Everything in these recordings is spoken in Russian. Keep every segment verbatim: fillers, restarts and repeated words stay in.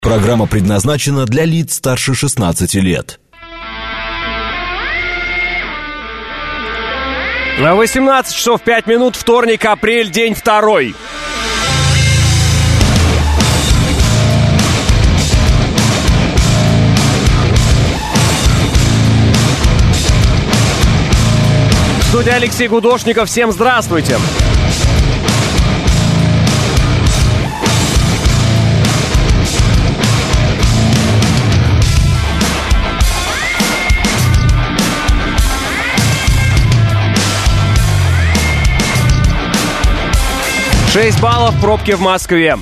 Программа предназначена для лиц старше шестнадцати лет. восемнадцать часов пять минут, вторник, апрель, день второй. Студия Алексей Гудошников. Всем здравствуйте. шесть баллов, пробки в Москве.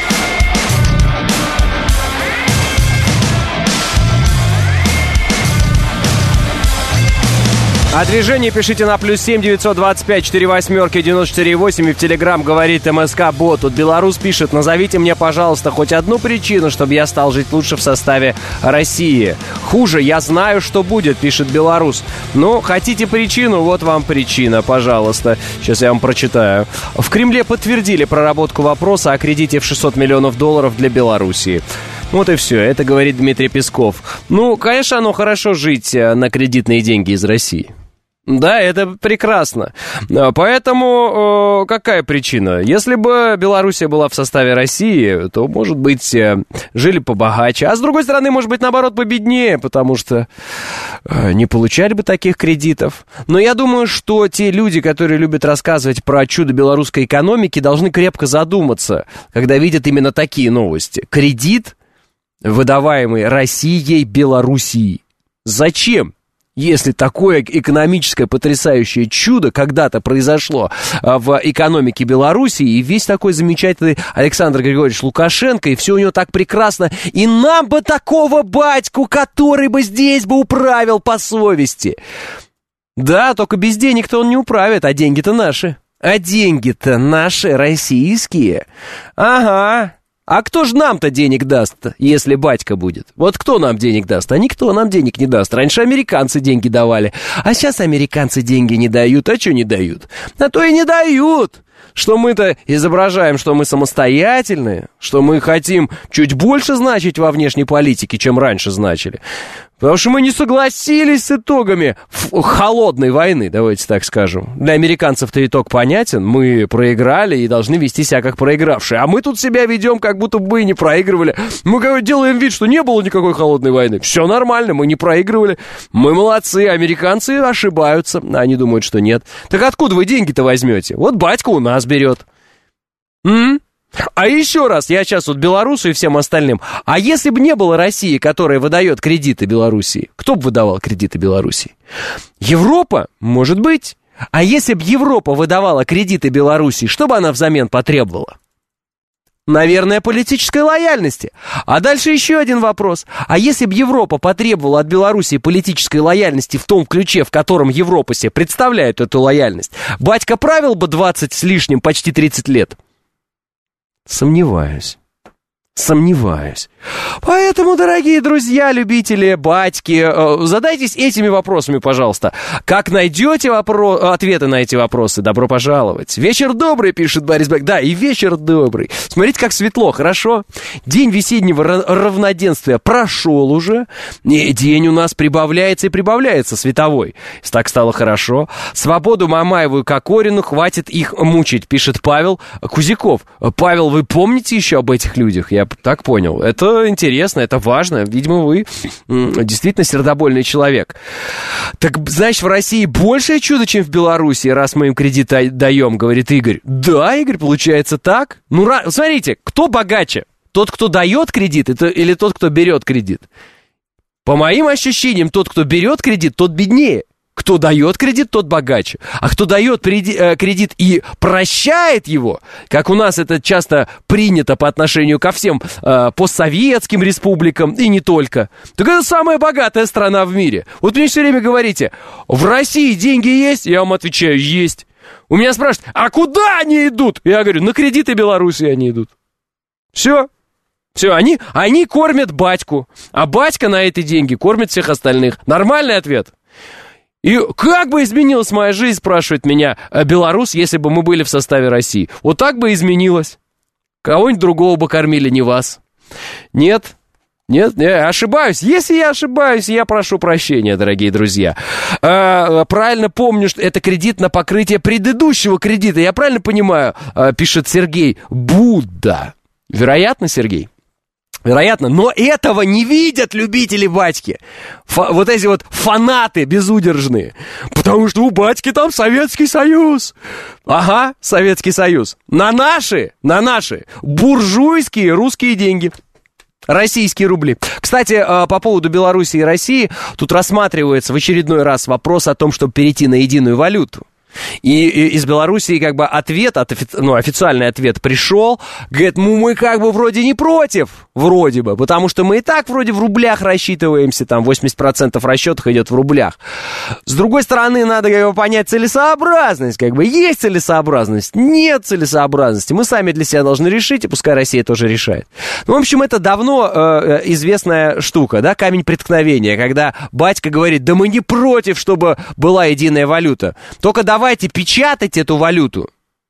А движение пишите на плюс семь девятьсот двадцать пять четыре восьмерки девяносто четыре восемь и в Телеграм говорит МСК-бот. Тут белорус пишет: назовите мне, пожалуйста, хоть одну причину, чтобы я стал жить лучше в составе России. Хуже, я знаю, что будет, пишет белорус. Ну, хотите причину? Вот вам причина, пожалуйста. Сейчас я вам прочитаю. В Кремле подтвердили проработку вопроса о кредите в шестьсот миллионов долларов для Белоруссии. Вот и все, это говорит Дмитрий Песков. Ну, конечно, оно хорошо жить на кредитные деньги из России. Да, это прекрасно. Поэтому э, какая причина? Если бы Белоруссия была в составе России, то, может быть, э, жили побогаче. А с другой стороны, может быть, наоборот, победнее, потому что э, не получали бы таких кредитов. Но я думаю, что те люди, которые любят рассказывать про чудо белорусской экономики, должны крепко задуматься, когда видят именно такие новости. Кредит, выдаваемый Россией Белоруссии. Зачем? Если такое экономическое потрясающее чудо когда-то произошло в экономике Белоруссии, и весь такой замечательный Александр Григорьевич Лукашенко, и все у него так прекрасно, и нам бы такого батьку, который бы здесь бы управил по совести. Да, только без денег-то он не управит, а деньги-то наши. А деньги-то наши, российские. Ага. А кто же нам-то денег даст, если батька будет? Вот кто нам денег даст? А никто нам денег не даст. Раньше американцы деньги давали, а сейчас американцы деньги не дают. А что не дают? А то и не дают. Что мы-то изображаем, что мы самостоятельные, что мы хотим чуть больше значить во внешней политике, чем раньше значили. Потому что мы не согласились с итогами холодной войны, давайте так скажем. Для американцев-то итог понятен. Мы проиграли и должны вести себя как проигравшие. А мы тут себя ведем, как будто бы и не проигрывали. Мы как бы делаем вид, что не было никакой холодной войны. Все нормально, мы не проигрывали. Мы молодцы, американцы ошибаются. Они думают, что нет. Так откуда вы деньги-то возьмете? Вот батька у нас берет. М? А еще раз, я сейчас вот белорусу и всем остальным. А если бы не было России, которая выдает кредиты Белоруссии, кто бы выдавал кредиты Белоруссии? Европа? Может быть. А если бы Европа выдавала кредиты Белоруссии, что бы она взамен потребовала? Наверное, политической лояльности. А дальше еще один вопрос. А если бы Европа потребовала от Белоруссии политической лояльности в том ключе, в котором Европа себе представляет эту лояльность, батька правил бы двадцать с лишним, почти тридцать лет? Сомневаюсь. Сомневаюсь. Поэтому, дорогие друзья, любители батьки, задайтесь этими вопросами, пожалуйста. Как найдете вопро- ответы на эти вопросы, добро пожаловать. Вечер добрый, пишет Борис Бек. Да, и вечер добрый. Смотрите, как светло, хорошо? День весеннего р- равноденствия прошел уже. И день у нас прибавляется и прибавляется световой. Так стало хорошо. Свободу Мамаеву и Кокорину, хватит их мучить, пишет Павел Кузяков. Павел, вы помните еще об этих людях? Я так понял. Это интересно, это важно. Видимо, вы действительно сердобольный человек. Так, значит, в России большее чудо, чем в Беларуси, раз мы им кредит даем, говорит Игорь. Да, Игорь, получается так. Ну, смотрите, кто богаче? Тот, кто дает кредит, или тот, кто берет кредит? По моим ощущениям, тот, кто берет кредит, тот беднее. Кто дает кредит, тот богаче. А кто дает кредит и прощает его, как у нас это часто принято по отношению ко всем э, постсоветским республикам, и не только, так это самая богатая страна в мире. Вот мне все время говорите, в России деньги есть? Я вам отвечаю, есть. У меня спрашивают, а куда они идут? Я говорю, на кредиты Беларуси они идут. Все. Все, они, они кормят батьку, а батька на эти деньги кормит всех остальных. Нормальный ответ? И как бы изменилась моя жизнь, спрашивает меня белорус, если бы мы были в составе России. Вот так бы изменилась. Кого-нибудь другого бы кормили, не вас. Нет? Нет, я ошибаюсь. Если я ошибаюсь, я прошу прощения, дорогие друзья. А, правильно помню, что это кредит на покрытие предыдущего кредита. Я правильно понимаю, а, пишет Сергей, Будда. Вероятно, Сергей? Вероятно, но этого не видят любители батьки. Фа- вот эти вот фанаты безудержные. Потому что у батьки там Советский Союз. Ага, Советский Союз. На наши, на наши буржуйские русские деньги. Российские рубли. Кстати, по поводу Беларуси и России, тут рассматривается в очередной раз вопрос о том, чтобы перейти на единую валюту. И, и из Белоруссии как бы ответ, от, ну, официальный ответ пришел, говорит, ну мы как бы вроде не против, вроде бы, потому что мы и так вроде в рублях рассчитываемся, там восемьдесят процентов расчетов идет в рублях. С другой стороны, надо как бы понять целесообразность, как бы есть целесообразность, нет целесообразности, мы сами для себя должны решить, и пускай Россия тоже решает. Ну, в общем, это давно э, известная штука, да, камень преткновения, когда батька говорит, да мы не против, чтобы была единая валюта, только давай Давайте печатать эту валюту,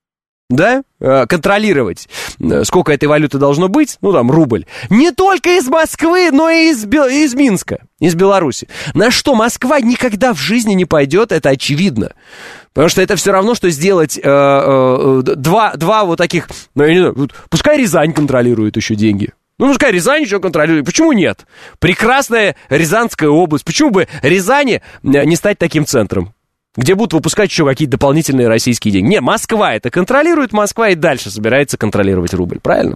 да, контролировать, сколько этой валюты должно быть, ну, там, рубль, не только из Москвы, но и из, Бел... из Минска, из Беларуси. На что Москва никогда в жизни не пойдет, это очевидно. Потому что это все равно, что сделать э, э, два, два вот таких, ну, я не знаю, пускай Рязань контролирует еще деньги. Ну, пускай Рязань еще контролирует. Почему нет? Прекрасная Рязанская область. Почему бы Рязани не стать таким центром, где будут выпускать еще какие-то дополнительные российские деньги? Не, Москва это контролирует, Москва и дальше собирается контролировать рубль, правильно?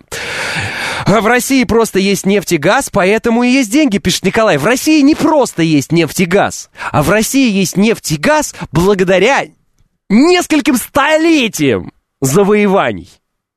В России просто есть нефть и газ, поэтому и есть деньги, пишет Николай. В России не просто есть нефть и газ, а в России есть нефть и газ благодаря нескольким столетиям завоеваний.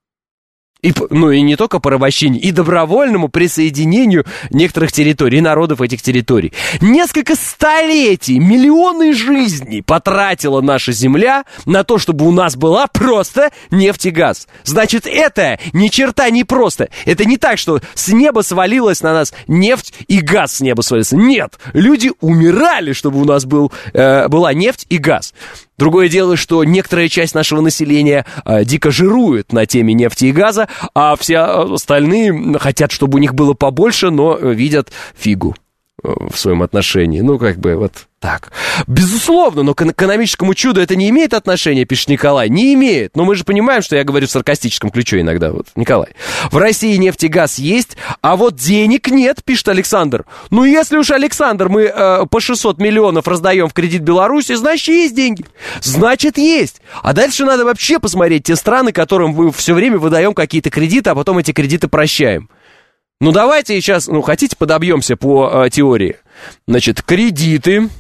И, ну и не только порабощению, и добровольному присоединению некоторых территорий, народов этих территорий. Несколько столетий, миллионы жизней потратила наша земля на то, чтобы у нас была просто нефть и газ. Значит, это ни черта не просто. Это не так, что с неба свалилась на нас нефть и газ с неба свалился. Нет, люди умирали, чтобы у нас был, э, была нефть и газ. Другое дело, что некоторая часть нашего населения э, дико жирует на теме нефти и газа, а все остальные хотят, чтобы у них было побольше, но видят фигу э, в своем отношении. Ну, как бы вот так. Безусловно, но к экономическому чуду это не имеет отношения, пишет Николай. Не имеет. Но мы же понимаем, что я говорю в саркастическом ключе иногда. Вот, Николай. В России нефть и газ есть, а вот денег нет, пишет Александр. Ну, если уж, Александр, мы э, по шестьсот миллионов раздаем в кредит Беларуси, значит, есть деньги. Значит, есть. А дальше надо вообще посмотреть те страны, которым мы все время выдаем какие-то кредиты, а потом эти кредиты прощаем. Ну, давайте сейчас, ну, хотите, подобьемся по э, теории. Значит, кредиты...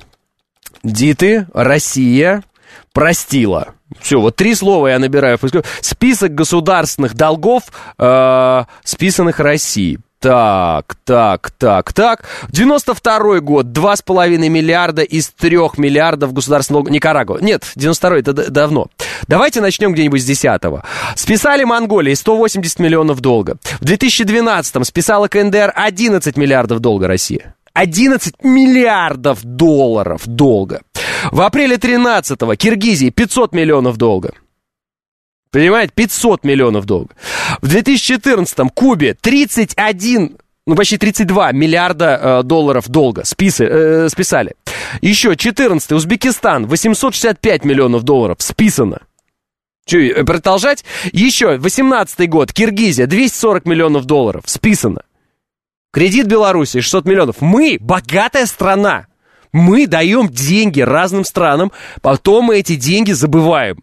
Диты, Россия, простила. Все, вот три слова я набираю. Список государственных долгов, э, списанных Россией. Так, так, так, так. девяносто второй год, два с половиной миллиарда из трех миллиардов государственного долга. Никарагуа. Нет, девяносто второй, это д- давно. Давайте начнем где-нибудь с десятого. Списали Монголии сто восемьдесят миллионов долга. В две тысячи двенадцатом списала КНДР одиннадцать миллиардов долга Россия. одиннадцать миллиардов долларов долга. В апреле тринадцатого Киргизии пятьсот миллионов долга. Понимаете? пятьсот миллионов долга. В две тысячи четырнадцатом Кубе тридцать один, ну почти тридцать два миллиарда э, долларов долга списы, э, списали. Еще четырнадцатый Узбекистан восемьсот шестьдесят пять миллионов долларов списано. Че, продолжать? Еще восемнадцатый год Киргизия двести сорок миллионов долларов списано. Кредит Беларуси шестьсот миллионов. Мы богатая страна. Мы даем деньги разным странам, потом мы эти деньги забываем.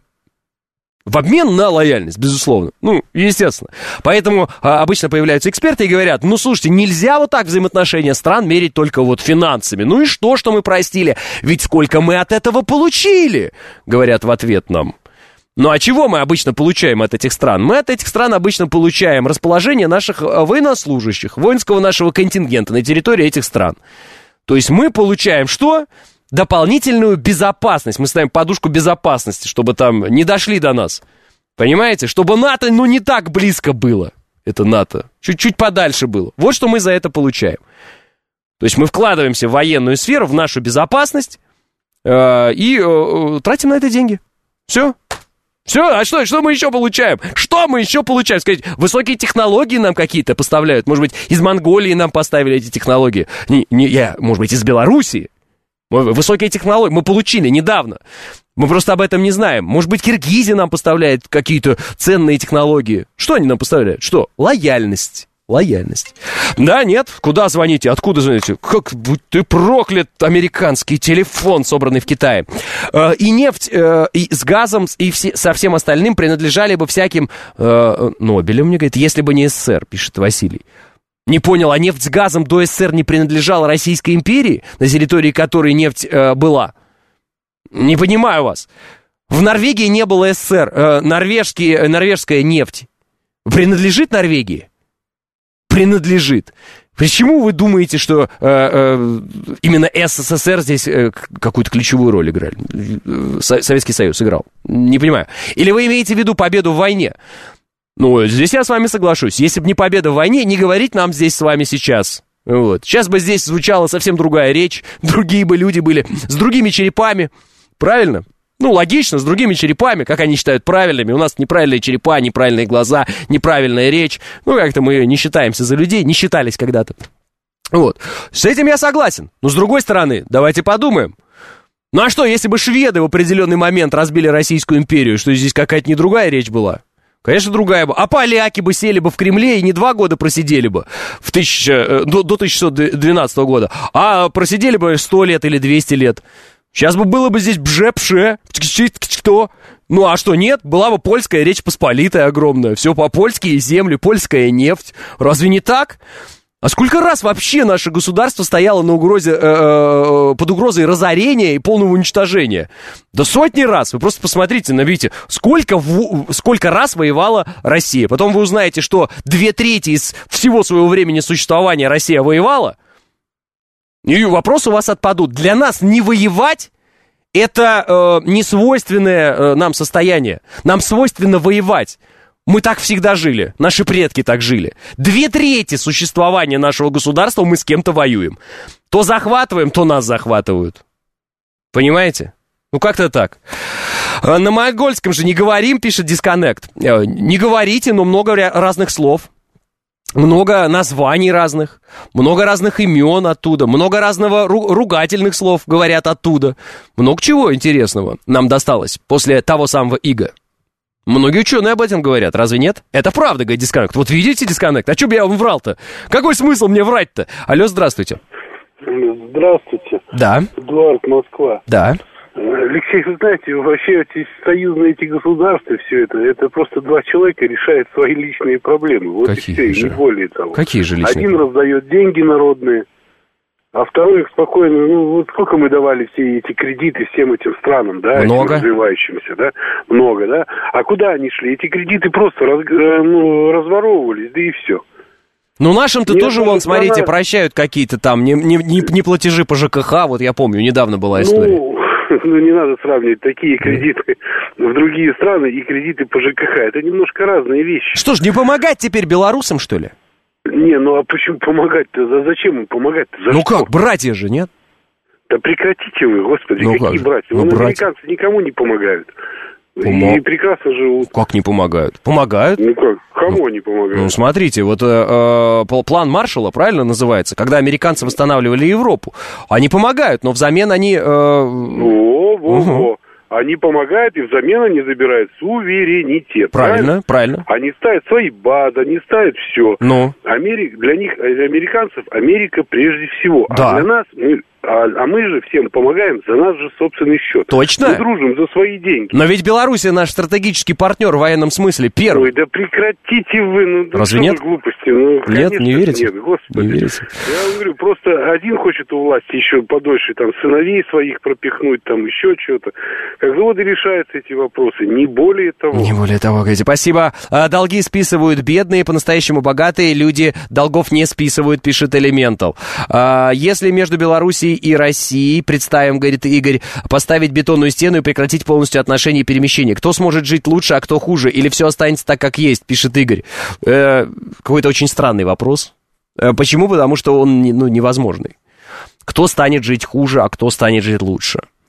В обмен на лояльность, безусловно. Ну, естественно. Поэтому а, обычно появляются эксперты и говорят, ну, слушайте, нельзя вот так взаимоотношения стран мерить только вот финансами. Ну и что, что мы простили? Ведь сколько мы от этого получили? Говорят в ответ нам. Ну а чего мы обычно получаем от этих стран? Мы от этих стран обычно получаем расположение наших военнослужащих, воинского нашего контингента на территории этих стран. То есть мы получаем что? Дополнительную безопасность. Мы ставим подушку безопасности, чтобы там не дошли до нас. Понимаете? Чтобы НАТО, ну, не так близко было. Это НАТО. Чуть-чуть подальше было. Вот что мы за это получаем. То есть мы вкладываемся в военную сферу, в нашу безопасность э, и э, тратим на это деньги. Все. Все, а что, что мы еще получаем? Что мы еще получаем? Сказать, высокие технологии нам какие-то поставляют. Может быть, из Монголии нам поставили эти технологии. Не, не я, может быть, из Белоруссии. Высокие технологии мы получили недавно. Мы просто об этом не знаем. Может быть, Киргизия нам поставляет какие-то ценные технологии. Что они нам поставляют? Что? Лояльность. Лояльность. Да, нет? Куда звоните? Откуда звоните? Как будь ты проклят, американский телефон, собранный в Китае. Э, и нефть э, и с газом, и все, со всем остальным принадлежали бы всяким э, Нобелем, мне говорит, если бы не СССР, пишет Василий. Не понял, а нефть с газом до СССР не принадлежала Российской империи, на территории которой нефть э, была? Не понимаю вас. В Норвегии не было СССР. Э, норвежский, норвежская нефть принадлежит Норвегии? Принадлежит. Почему вы думаете, что э, э, именно СССР здесь э, какую-то ключевую роль играли? Со- Советский Союз играл? Не понимаю. Или вы имеете в виду победу в войне? Ну, здесь я с вами соглашусь. Если бы не победа в войне, не говорить нам здесь с вами сейчас. Вот. Сейчас бы здесь звучала совсем другая речь, другие бы люди были с другими черепами. Правильно? Ну, логично, с другими черепами, как они считают правильными. У нас неправильные черепа, неправильные глаза, неправильная речь. Ну, как-то мы не считаемся за людей, не считались когда-то. Вот. С этим я согласен. Но, с другой стороны, давайте подумаем. Ну, а что, если бы шведы в определенный момент разбили Российскую империю, что здесь какая-то не другая речь была? Конечно, другая бы. А поляки бы сели бы в Кремле и не два года просидели бы в тысяча, до, до тысяча девятьсот двенадцатого года, а просидели бы сто лет или двести лет. Сейчас бы было бы здесь бже-пше, что? Ну, а что, нет? Была бы польская Речь Посполитая огромная. Все по-польски, земли, польская нефть. Разве не так? А сколько раз вообще наше государство стояло на угрозе, э, э, под угрозой разорения и полного уничтожения? Да сотни раз. Вы просто посмотрите, набейте, сколько, в, сколько раз воевала Россия. Потом вы узнаете, что две трети из всего своего времени существования Россия воевала. И вопросы у вас отпадут. Для нас не воевать — это э, не свойственное э, нам состояние. Нам свойственно воевать. Мы так всегда жили. Наши предки так жили. Две трети существования нашего государства мы с кем-то воюем. То захватываем, то нас захватывают. Понимаете? Ну, как-то так. На монгольском же не говорим, пишет Disconnect. Не говорите, но много разных слов. Много названий разных, много разных имен оттуда, много разного ру- ругательных слов говорят оттуда. Много чего интересного нам досталось после того самого ига. Многие ученые об этом говорят, разве нет? Это правда, говорит Disconnect. Вот видите, Disconnect, а что бы я вам врал-то? Какой смысл мне врать-то? Алло, здравствуйте. Здравствуйте. Да. Эдуард, Москва. Да. Алексей, вы знаете, вообще эти союзные эти государства, все это, это просто два человека решают свои личные проблемы. Вот Какие и все, же? и не более того. Какие же личные? Один раздает деньги народные, а второй их спокойно, ну вот сколько мы давали все эти кредиты всем этим странам, да, Много. этим развивающимся, да, много, да. А куда они шли? Эти кредиты просто раз, ну, разворовывались, да и все. Ну, нашим-то Нет, тоже, ну, вон, смотрите, она... прощают какие-то там не, не, не, не платежи по ЖКХ, вот я помню, недавно была история. Ну, ну, не надо сравнивать такие кредиты в другие страны и кредиты по ЖКХ. Это немножко разные вещи. Что ж, не помогать теперь белорусам, что ли? Не, ну а почему помогать-то? За- Зачем им помогать-то? За Ну что? как, братья же, нет? Да прекратите вы, господи, Ну какие как? братья? Ну, Вон братья. американцы никому не помогают. Помо- И прекрасно живут. Как не помогают? Помогают. Ну как, кому они помогают? Ну, смотрите, вот э, э, план Маршалла, правильно называется, когда американцы восстанавливали Европу. Они помогают, но взамен они... Э... Во, во, Угу. во. Они помогают, и взамен они забирают суверенитет. Правильно, правильно. Они ставят свои базы, они ставят все. Ну? Америка, для них, для американцев, Америка прежде всего. Да. А для нас, мы, а, а мы же всем помогаем за наш же собственный счет. Точно? Мы дружим за свои деньги. Но ведь Белоруссия наш стратегический партнер в военном смысле, первый. Ой, да прекратите вы, ну да Разве что нет? вы глупости. Ну, Нет, конечно, не верите? Нет, господи. Не верите? Я вам говорю, просто один хочет у власти еще подольше, там, сыновей своих пропихнуть, там, еще что-то. Как заводы решаются эти вопросы, не более того. Не более того, говорите. Спасибо. А, долги списывают бедные, по-настоящему богатые люди долгов не списывают, пишет Элементал. А, если между Белоруссией и Россией, представим, говорит Игорь, поставить бетонную стену и прекратить полностью отношения и перемещения, кто сможет жить лучше, а кто хуже? Или все останется так, как есть, пишет Игорь. Э, какой-то очень странный вопрос. Э, почему? Потому что он ну, невозможный. Кто станет жить хуже, а кто станет жить лучше?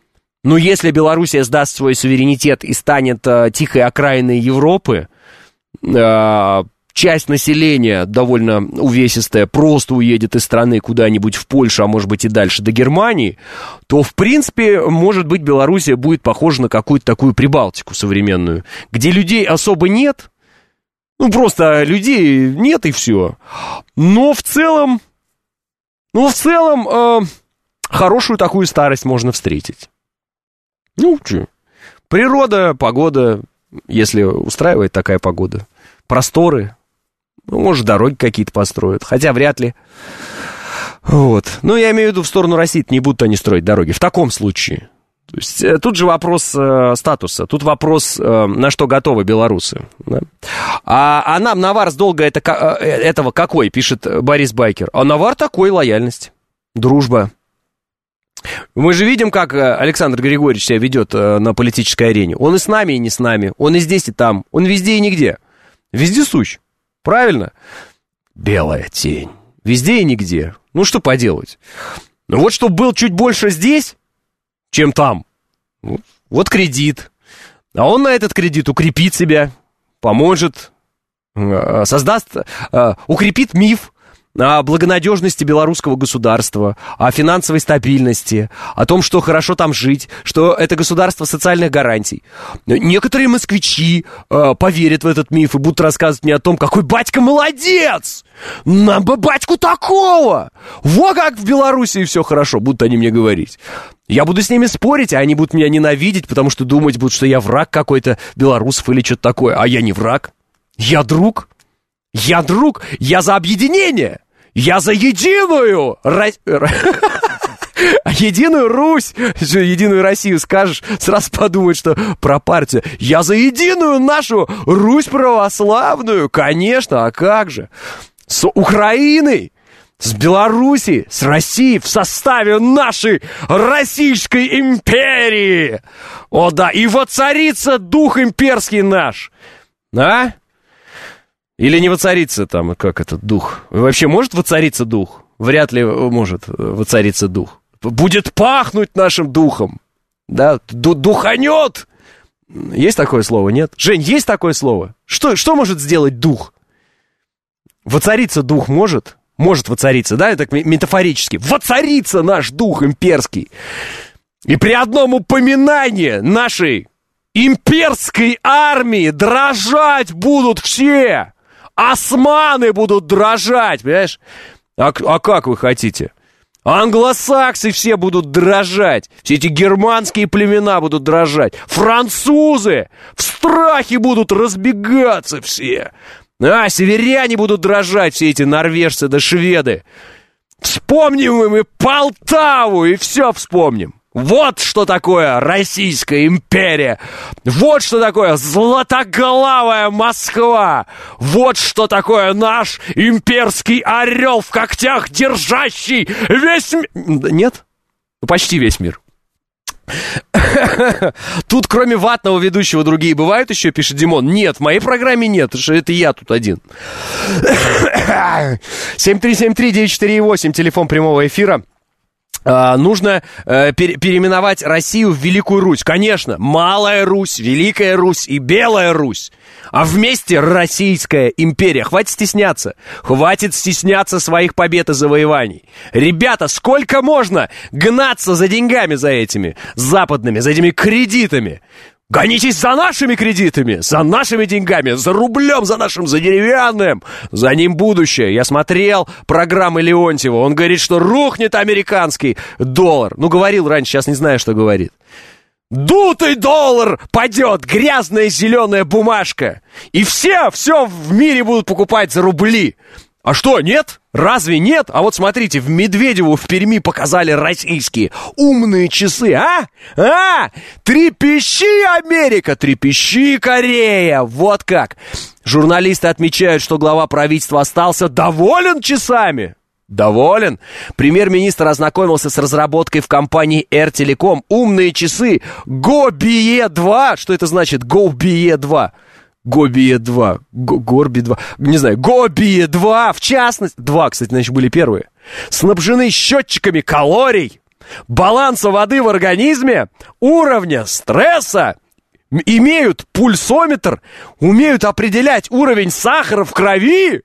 Но если Белоруссия сдаст свой суверенитет и станет э, тихой окраиной Европы, э, часть населения довольно увесистая просто уедет из страны куда-нибудь в Польшу, а может быть и дальше до Германии, то, в принципе, может быть, Белоруссия будет похожа на какую-то такую Прибалтику современную, где людей особо нет, ну, просто людей нет и все. Но в целом, ну, в целом, э, хорошую такую старость можно встретить. Ну, что, природа, погода, если устраивает такая погода, просторы, ну, может, дороги какие-то построят, хотя вряд ли. Вот. Ну, я имею в виду, в сторону России не будут они строить дороги. В таком случае. То есть, тут же вопрос э, статуса, тут вопрос, э, на что готовы белорусы. Да? А, а нам навар с долга это, э, этого какой, пишет Борис Байкер. А навар такой, лояльность, дружба. Мы же видим, как Александр Григорьевич себя ведет э, на политической арене. Он и с нами, и не с нами. Он и здесь, и там. Он везде и нигде. Везде сущ. Правильно? Белая тень. Везде и нигде. Ну, что поделать? Ну, вот чтобы был чуть больше здесь, чем там. Вот кредит. А он на этот кредит укрепит себя, поможет, создаст, укрепит миф о благонадежности белорусского государства, о финансовой стабильности, о том, что хорошо там жить, что это государство социальных гарантий. Некоторые москвичи э, поверят в этот миф и будут рассказывать мне о том, какой батька молодец! Нам бы батьку такого! Во как в Белоруссии все хорошо, будут они мне говорить. Я буду с ними спорить, а они будут меня ненавидеть, потому что думать будут, что я враг какой-то белорусов или что-то такое. А я не враг. Я друг. Я друг. Я за объединение. Я за единую Ро- единую Русь, единую Россию скажешь, сразу подумают, что про партию. Я за единую нашу Русь православную, конечно, а как же? С Украиной, с Белоруссией, с Россией в составе нашей Российской империи. О да, и воцарится дух имперский наш. А? Или не воцарится там, как этот дух? Вообще может воцариться дух? Вряд ли может воцариться дух. Будет пахнуть нашим духом. Да, ду- духанет. Есть такое слово, нет? Жень, есть такое слово? Что, что может сделать дух? Воцариться дух может? Может воцариться, да, это метафорически. Воцарится наш дух имперский. И при одном упоминании нашей имперской армии дрожать будут все. Османы будут дрожать, понимаешь? А, а как вы хотите? Англосаксы все будут дрожать. Все эти германские племена будут дрожать. Французы в страхе будут разбегаться все. А, северяне будут дрожать, все эти норвежцы да шведы. Вспомним мы Полтаву и все вспомним. Вот что такое Российская империя. Вот что такое златоголавая Москва. Вот что такое наш имперский орел в когтях, держащий весь мир. Нет? Ну, почти весь мир. Тут кроме ватного ведущего другие бывают еще, пишет Димон. Нет, в моей программе нет, потому что это я тут один. семь три семь три девять четыре восемь, телефон прямого эфира. А, нужно э, пер- переименовать Россию в Великую Русь. Конечно, Малая Русь, Великая Русь и Белая Русь. А вместе Российская империя. Хватит стесняться. Хватит стесняться своих побед и завоеваний. Ребята, сколько можно гнаться за деньгами за этими западными, за этими кредитами? Гонитесь за нашими кредитами, за нашими деньгами, за рублем, за нашим, за деревянным. За ним будущее. Я смотрел программы Леонтьева. Он говорит, что рухнет американский доллар. Ну, говорил раньше, сейчас не знаю, что говорит. Дутый доллар падет, грязная зеленая бумажка. И все, все в мире будут покупать за рубли. А что, нет? Разве нет? А вот смотрите, в Медведеву в Перми показали российские умные часы, а? А? Трепещи, Америка, трепещи, Корея. Вот как. Журналисты отмечают, что глава правительства остался доволен часами. Доволен? Премьер-министр ознакомился с разработкой в компании Air Telecom умные часы Go би и два. Что это значит Go би и два? Go би и два, Горби два, не знаю, Go би и два, в частности, два, кстати, значит, были первые, снабжены счетчиками калорий, баланса воды в организме, уровня стресса, имеют пульсометр, умеют определять уровень сахара в крови.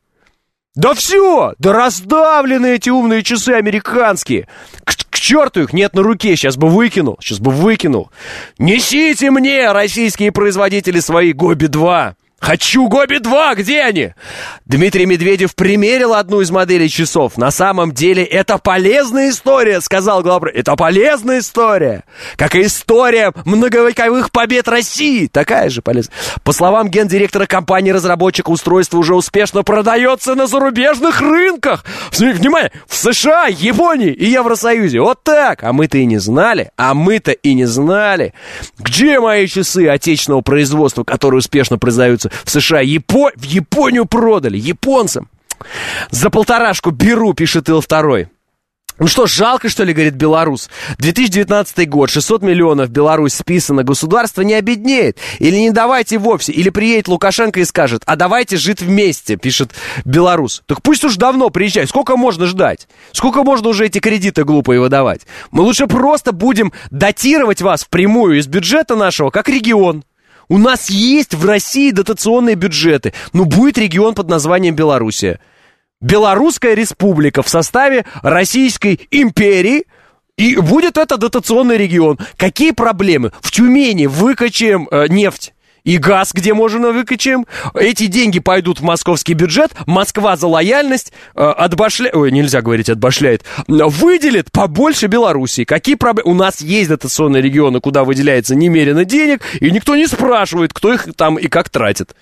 Да все, да раздавлены эти умные часы американские. К, к черту их нет на руке, сейчас бы выкинул, сейчас бы выкинул. Несите мне, российские производители, свои Гоби два. Хочу Гоби два, где они? Дмитрий Медведев примерил одну из моделей часов. На самом деле это полезная история, сказал глава. Это полезная история. Как и история многовековых побед России. Такая же полезная. По словам гендиректора компании-разработчика, устройство уже успешно продается на зарубежных рынках. Внимание, в США, Японии и Евросоюзе. Вот так. А мы-то и не знали. А мы-то и не знали. Где мои часы отечественного производства, которые успешно продаются в США? Япо... В Японию продали, японцам. За полторашку беру, пишет Ил второй. Ну что, жалко, что ли, говорит белорус. две тысячи девятнадцатый год, шестьсот миллионов Беларусь списано, государство не обеднеет. Или не давайте вовсе, или приедет Лукашенко и скажет, а давайте жить вместе, пишет белорус. Так пусть уж давно приезжай, сколько можно ждать? Сколько можно уже эти кредиты глупые выдавать? Мы лучше просто будем датировать вас впрямую из бюджета нашего, как регион. У нас есть в России дотационные бюджеты. Ну, будет регион под названием Белоруссия. Белорусская республика в составе Российской империи. И будет это дотационный регион. Какие проблемы? В Тюмени выкачаем э, нефть и газ, где можно выкачаем. Эти деньги пойдут в московский бюджет. Москва за лояльность э, отбашляет... Ой, нельзя говорить отбашляет. Выделит побольше Белоруссии. Какие проблемы? У нас есть дотационные регионы, куда выделяется немерено денег, и никто не спрашивает, кто их там и как тратит.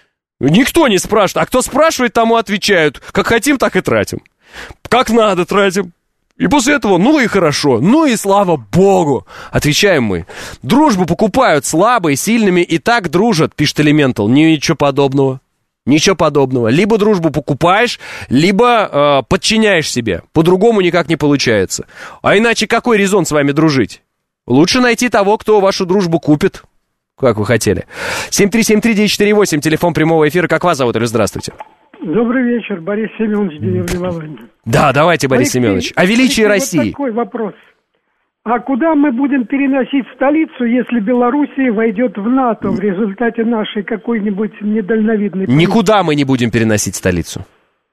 Никто не спрашивает. А кто спрашивает, тому отвечают. Как хотим, так и тратим. Как надо тратим. И после этого, ну и хорошо, ну и слава богу, отвечаем мы. Дружбу покупают слабые, сильными и так дружат, пишет Элементал. Ничего подобного. Ничего подобного. Либо дружбу покупаешь, либо э, подчиняешь себе. По-другому никак не получается. А иначе какой резон с вами дружить? Лучше найти того, кто вашу дружбу купит. Как вы хотели. семь три семь три девять четыре восемь, телефон прямого эфира. Как вас зовут? Или здравствуйте. Добрый вечер, Борис Семенович, деревня Волынь. Да, давайте, Борис Алексей, Семенович. О величии Алексей, России. Вот такой вопрос. А куда мы будем переносить столицу, если Белоруссия войдет в НАТО в результате нашей какой-нибудь недальновидной политики? Никуда мы не будем переносить столицу.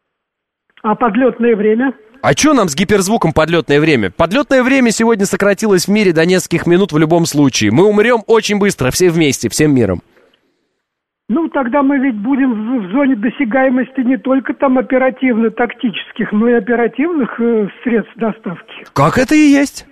А подлетное время? А что нам с гиперзвуком подлетное время? Подлетное время сегодня сократилось в мире до нескольких минут в любом случае. Мы умрем очень быстро, все вместе, всем миром. Ну, тогда мы ведь будем в, в зоне досягаемости не только там оперативно-тактических, но и оперативных э, средств доставки. Как это и есть?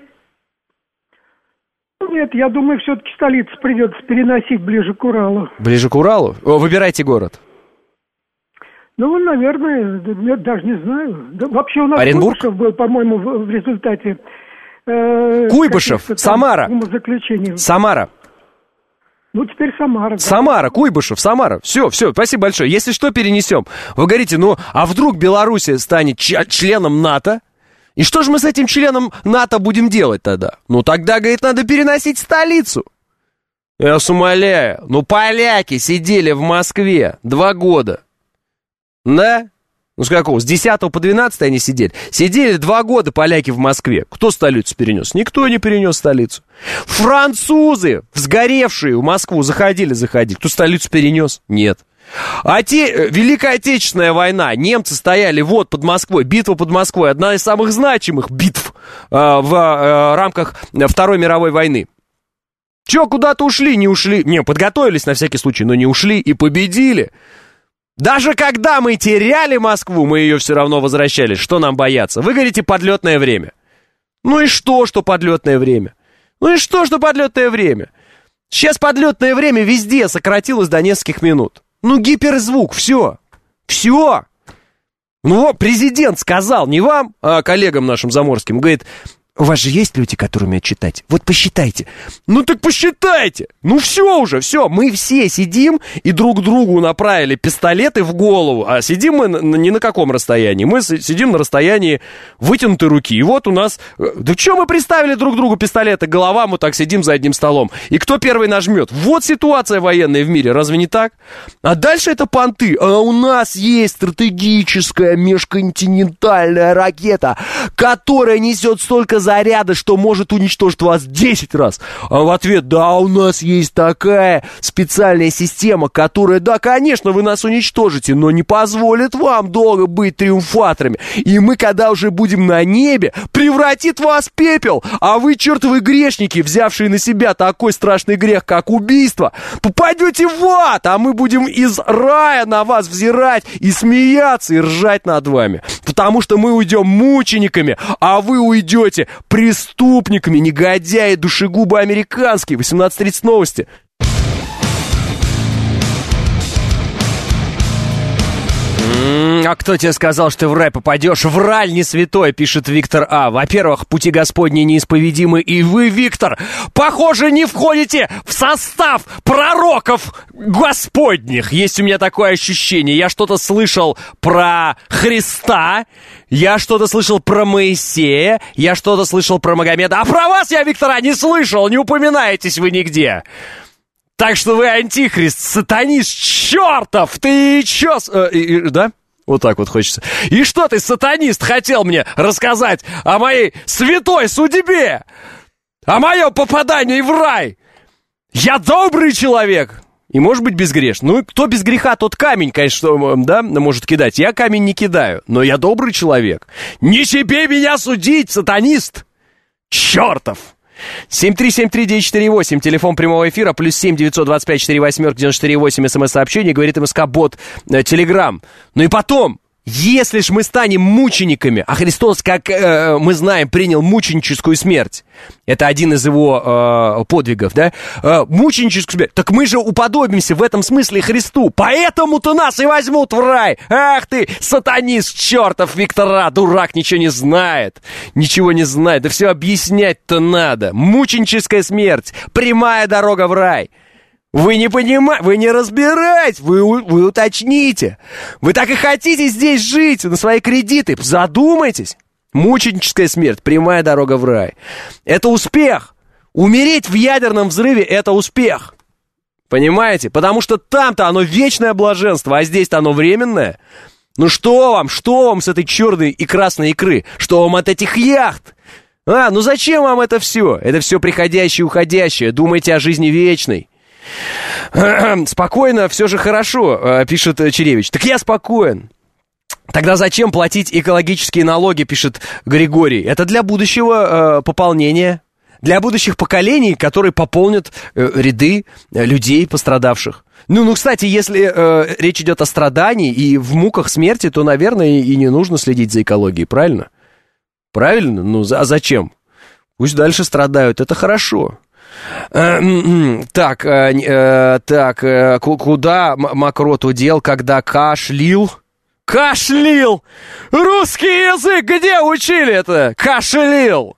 Нет, я думаю, все-таки столицу придется переносить ближе к Уралу. Ближе к Уралу? О, выбирайте город. Ну, наверное, я даже не знаю. Да, вообще у нас Оренбург? Куйбышев был, по-моему, в, в результате... Э, Куйбышев, Самара. Самара. Ну, теперь Самара. Да. Самара, Куйбышев, Самара. Все, все, спасибо большое. Если что, перенесем. Вы говорите, ну, а вдруг Белоруссия станет ч- членом НАТО? И что же мы с этим членом НАТО будем делать тогда? Ну, тогда, говорит, надо переносить столицу. Я вас умоляю. Ну, поляки сидели в Москве два года. Да? Ну, с какого? С десятого по двенадцатое они сидели. Сидели два года поляки в Москве. Кто столицу перенес? Никто не перенес столицу. Французы, сгоревшие в Москву, заходили, заходили. Кто столицу перенес? Нет. А те, Великая Отечественная война, немцы стояли вот под Москвой, битва под Москвой, одна из самых значимых битв э, в э, рамках Второй мировой войны. Че, куда-то ушли? Не ушли. Не, подготовились на всякий случай, но не ушли и победили. Даже когда мы теряли Москву, мы ее все равно возвращали. Что нам бояться? Вы говорите, подлетное время. Ну и что, что подлетное время? Ну и что, что подлетное время? Сейчас подлетное время везде сократилось до нескольких минут. Ну, гиперзвук, все. Все. Ну, президент сказал, не вам, а коллегам нашим заморским, говорит... У вас же есть люди, которые умеют читать? Вот посчитайте. Ну так посчитайте. Ну все уже, все. Мы все сидим и друг другу направили пистолеты в голову. А сидим мы на, не на каком расстоянии. Мы сидим на расстоянии вытянутой руки. И вот у нас... Да что мы приставили друг другу пистолеты? Голова, мы так сидим за одним столом. И кто первый нажмет? Вот ситуация военная в мире. Разве не так? А дальше это понты. А у нас есть стратегическая межконтинентальная ракета, которая несет столько за заряда, что может уничтожить вас десять раз. А в ответ, да, у нас есть такая специальная система, которая, да, конечно, вы нас уничтожите, но не позволит вам долго быть триумфаторами. И мы, когда уже будем на небе, превратит вас в пепел. А вы, чертовы грешники, взявшие на себя такой страшный грех, как убийство, попадете в ад, а мы будем из рая на вас взирать и смеяться, и ржать над вами. Потому что мы уйдем мучениками, а вы уйдете преступниками, негодяи, душегубы американские. восемнадцать тридцать новости. А кто тебе сказал, что ты в рай попадешь? Враль не святой, пишет Виктор А. Во-первых, пути Господни неисповедимы, и вы, Виктор, похоже, не входите в состав пророков Господних. Есть у меня такое ощущение. Я что-то слышал про Христа, я что-то слышал про Моисея, я что-то слышал про Магомеда. А про вас я, Виктора, не слышал, не упоминаетесь вы нигде. Так что вы антихрист, сатанист, чертов! Ты чё? Э, э, да? Вот так вот хочется. И что ты, сатанист, хотел мне рассказать о моей святой судьбе? О моем попадании в рай? Я добрый человек! И, может быть, безгрешный. Ну, кто без греха, тот камень, конечно, да, может кидать. Я камень не кидаю, но я добрый человек. Не себе меня судить, сатанист! Чертов! семь три семь три девять четыре восемь, телефон прямого эфира, плюс семь девятьсот двадцать пять четыре восемь девяносто четыре восемь, смс-сообщение, говорит МСК-бот, э, Телеграм. Ну и потом, если ж мы станем мучениками, а Христос, как э, мы знаем, принял мученическую смерть, это один из его э, подвигов, да, э, мученическую смерть, так мы же уподобимся в этом смысле Христу, поэтому-то нас и возьмут в рай. Ах ты, сатанист чертов, Виктора, дурак, ничего не знает, ничего не знает, да все объяснять-то надо. Мученическая смерть, прямая дорога в рай. Вы не понимаете, вы не разбираетесь, вы, вы уточните. Вы так и хотите здесь жить, на свои кредиты. Задумайтесь. Мученическая смерть, прямая дорога в рай. Это успех. Умереть в ядерном взрыве — это успех. Понимаете? Потому что там-то оно вечное блаженство, а здесь-то оно временное. Ну что вам, что вам с этой черной и красной икры? Что вам от этих яхт? А, ну зачем вам это все? Это все приходящее и уходящее. Думайте о жизни вечной. Спокойно, все же хорошо, пишет Черевич. Так я спокоен. Тогда зачем платить экологические налоги, пишет Григорий. Это для будущего э, пополнения, для будущих поколений, которые пополнят э, ряды э, людей, пострадавших. Ну, ну, кстати, если э, речь идет о страдании и в муках смерти, то, наверное, и, и не нужно следить за экологией, правильно? Правильно? Ну, а зачем? Пусть дальше страдают, это хорошо. Так, э, так, э, куда Макрот удел, когда кашлил? Кашлил! Русский язык где учили это? Кашлил!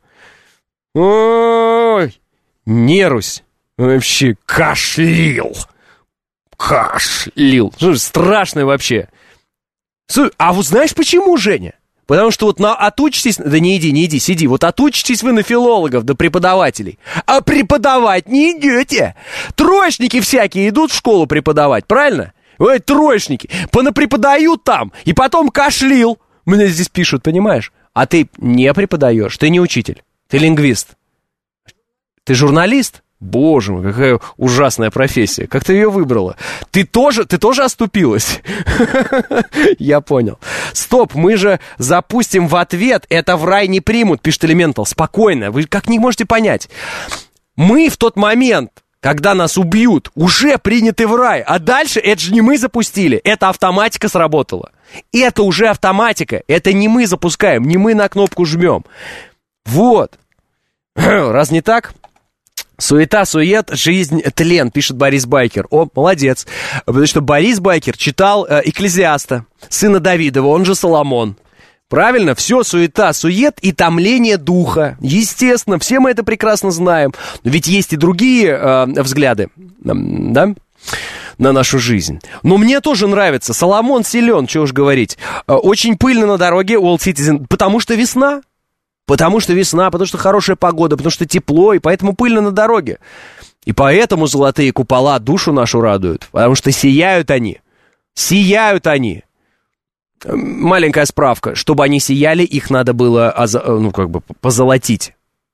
Ой, нерусь. Вообще кашлил. Кашлил. Страшно вообще. А вот знаешь почему, Женя? Потому что вот на, отучитесь, да не иди, не иди, сиди, вот отучитесь вы на филологов, да преподавателей, а преподавать не идете. Троечники всякие идут в школу преподавать, правильно? Ой, троечники, понапреподают там, и потом кашлил. Мне здесь пишут, понимаешь? А ты не преподаешь, ты не учитель, ты лингвист. Ты журналист? Боже мой, какая ужасная профессия. Как ты ее выбрала? Ты тоже, ты тоже оступилась? Я понял. Стоп, мы же запустим в ответ. Это в рай не примут, пишет Элементал. Спокойно, вы как не можете понять. Мы в тот момент, когда нас убьют, уже приняты в рай. А дальше это же не мы запустили. Это автоматика сработала. Это уже автоматика. Это не мы запускаем, не мы на кнопку жмем. Вот. Раз не так... Суета, сует, жизнь, тлен, пишет Борис Байкер. О, молодец. Потому что Борис Байкер читал э, Экклезиаста, сына Давидова, он же Соломон. Правильно? Все суета, сует и томление духа. Естественно, все мы это прекрасно знаем. Но ведь есть и другие э, взгляды, э, да, на нашу жизнь. Но мне тоже нравится. Соломон силен, чего уж говорить. Э, очень пыльно на дороге, World Citizen, потому что весна. Потому что весна, потому что хорошая погода, потому что тепло, и поэтому пыльно на дороге. И поэтому золотые купола душу нашу радуют, потому что сияют они. Сияют они. Маленькая справка. Чтобы они сияли, их надо было, ну, как бы позолотить.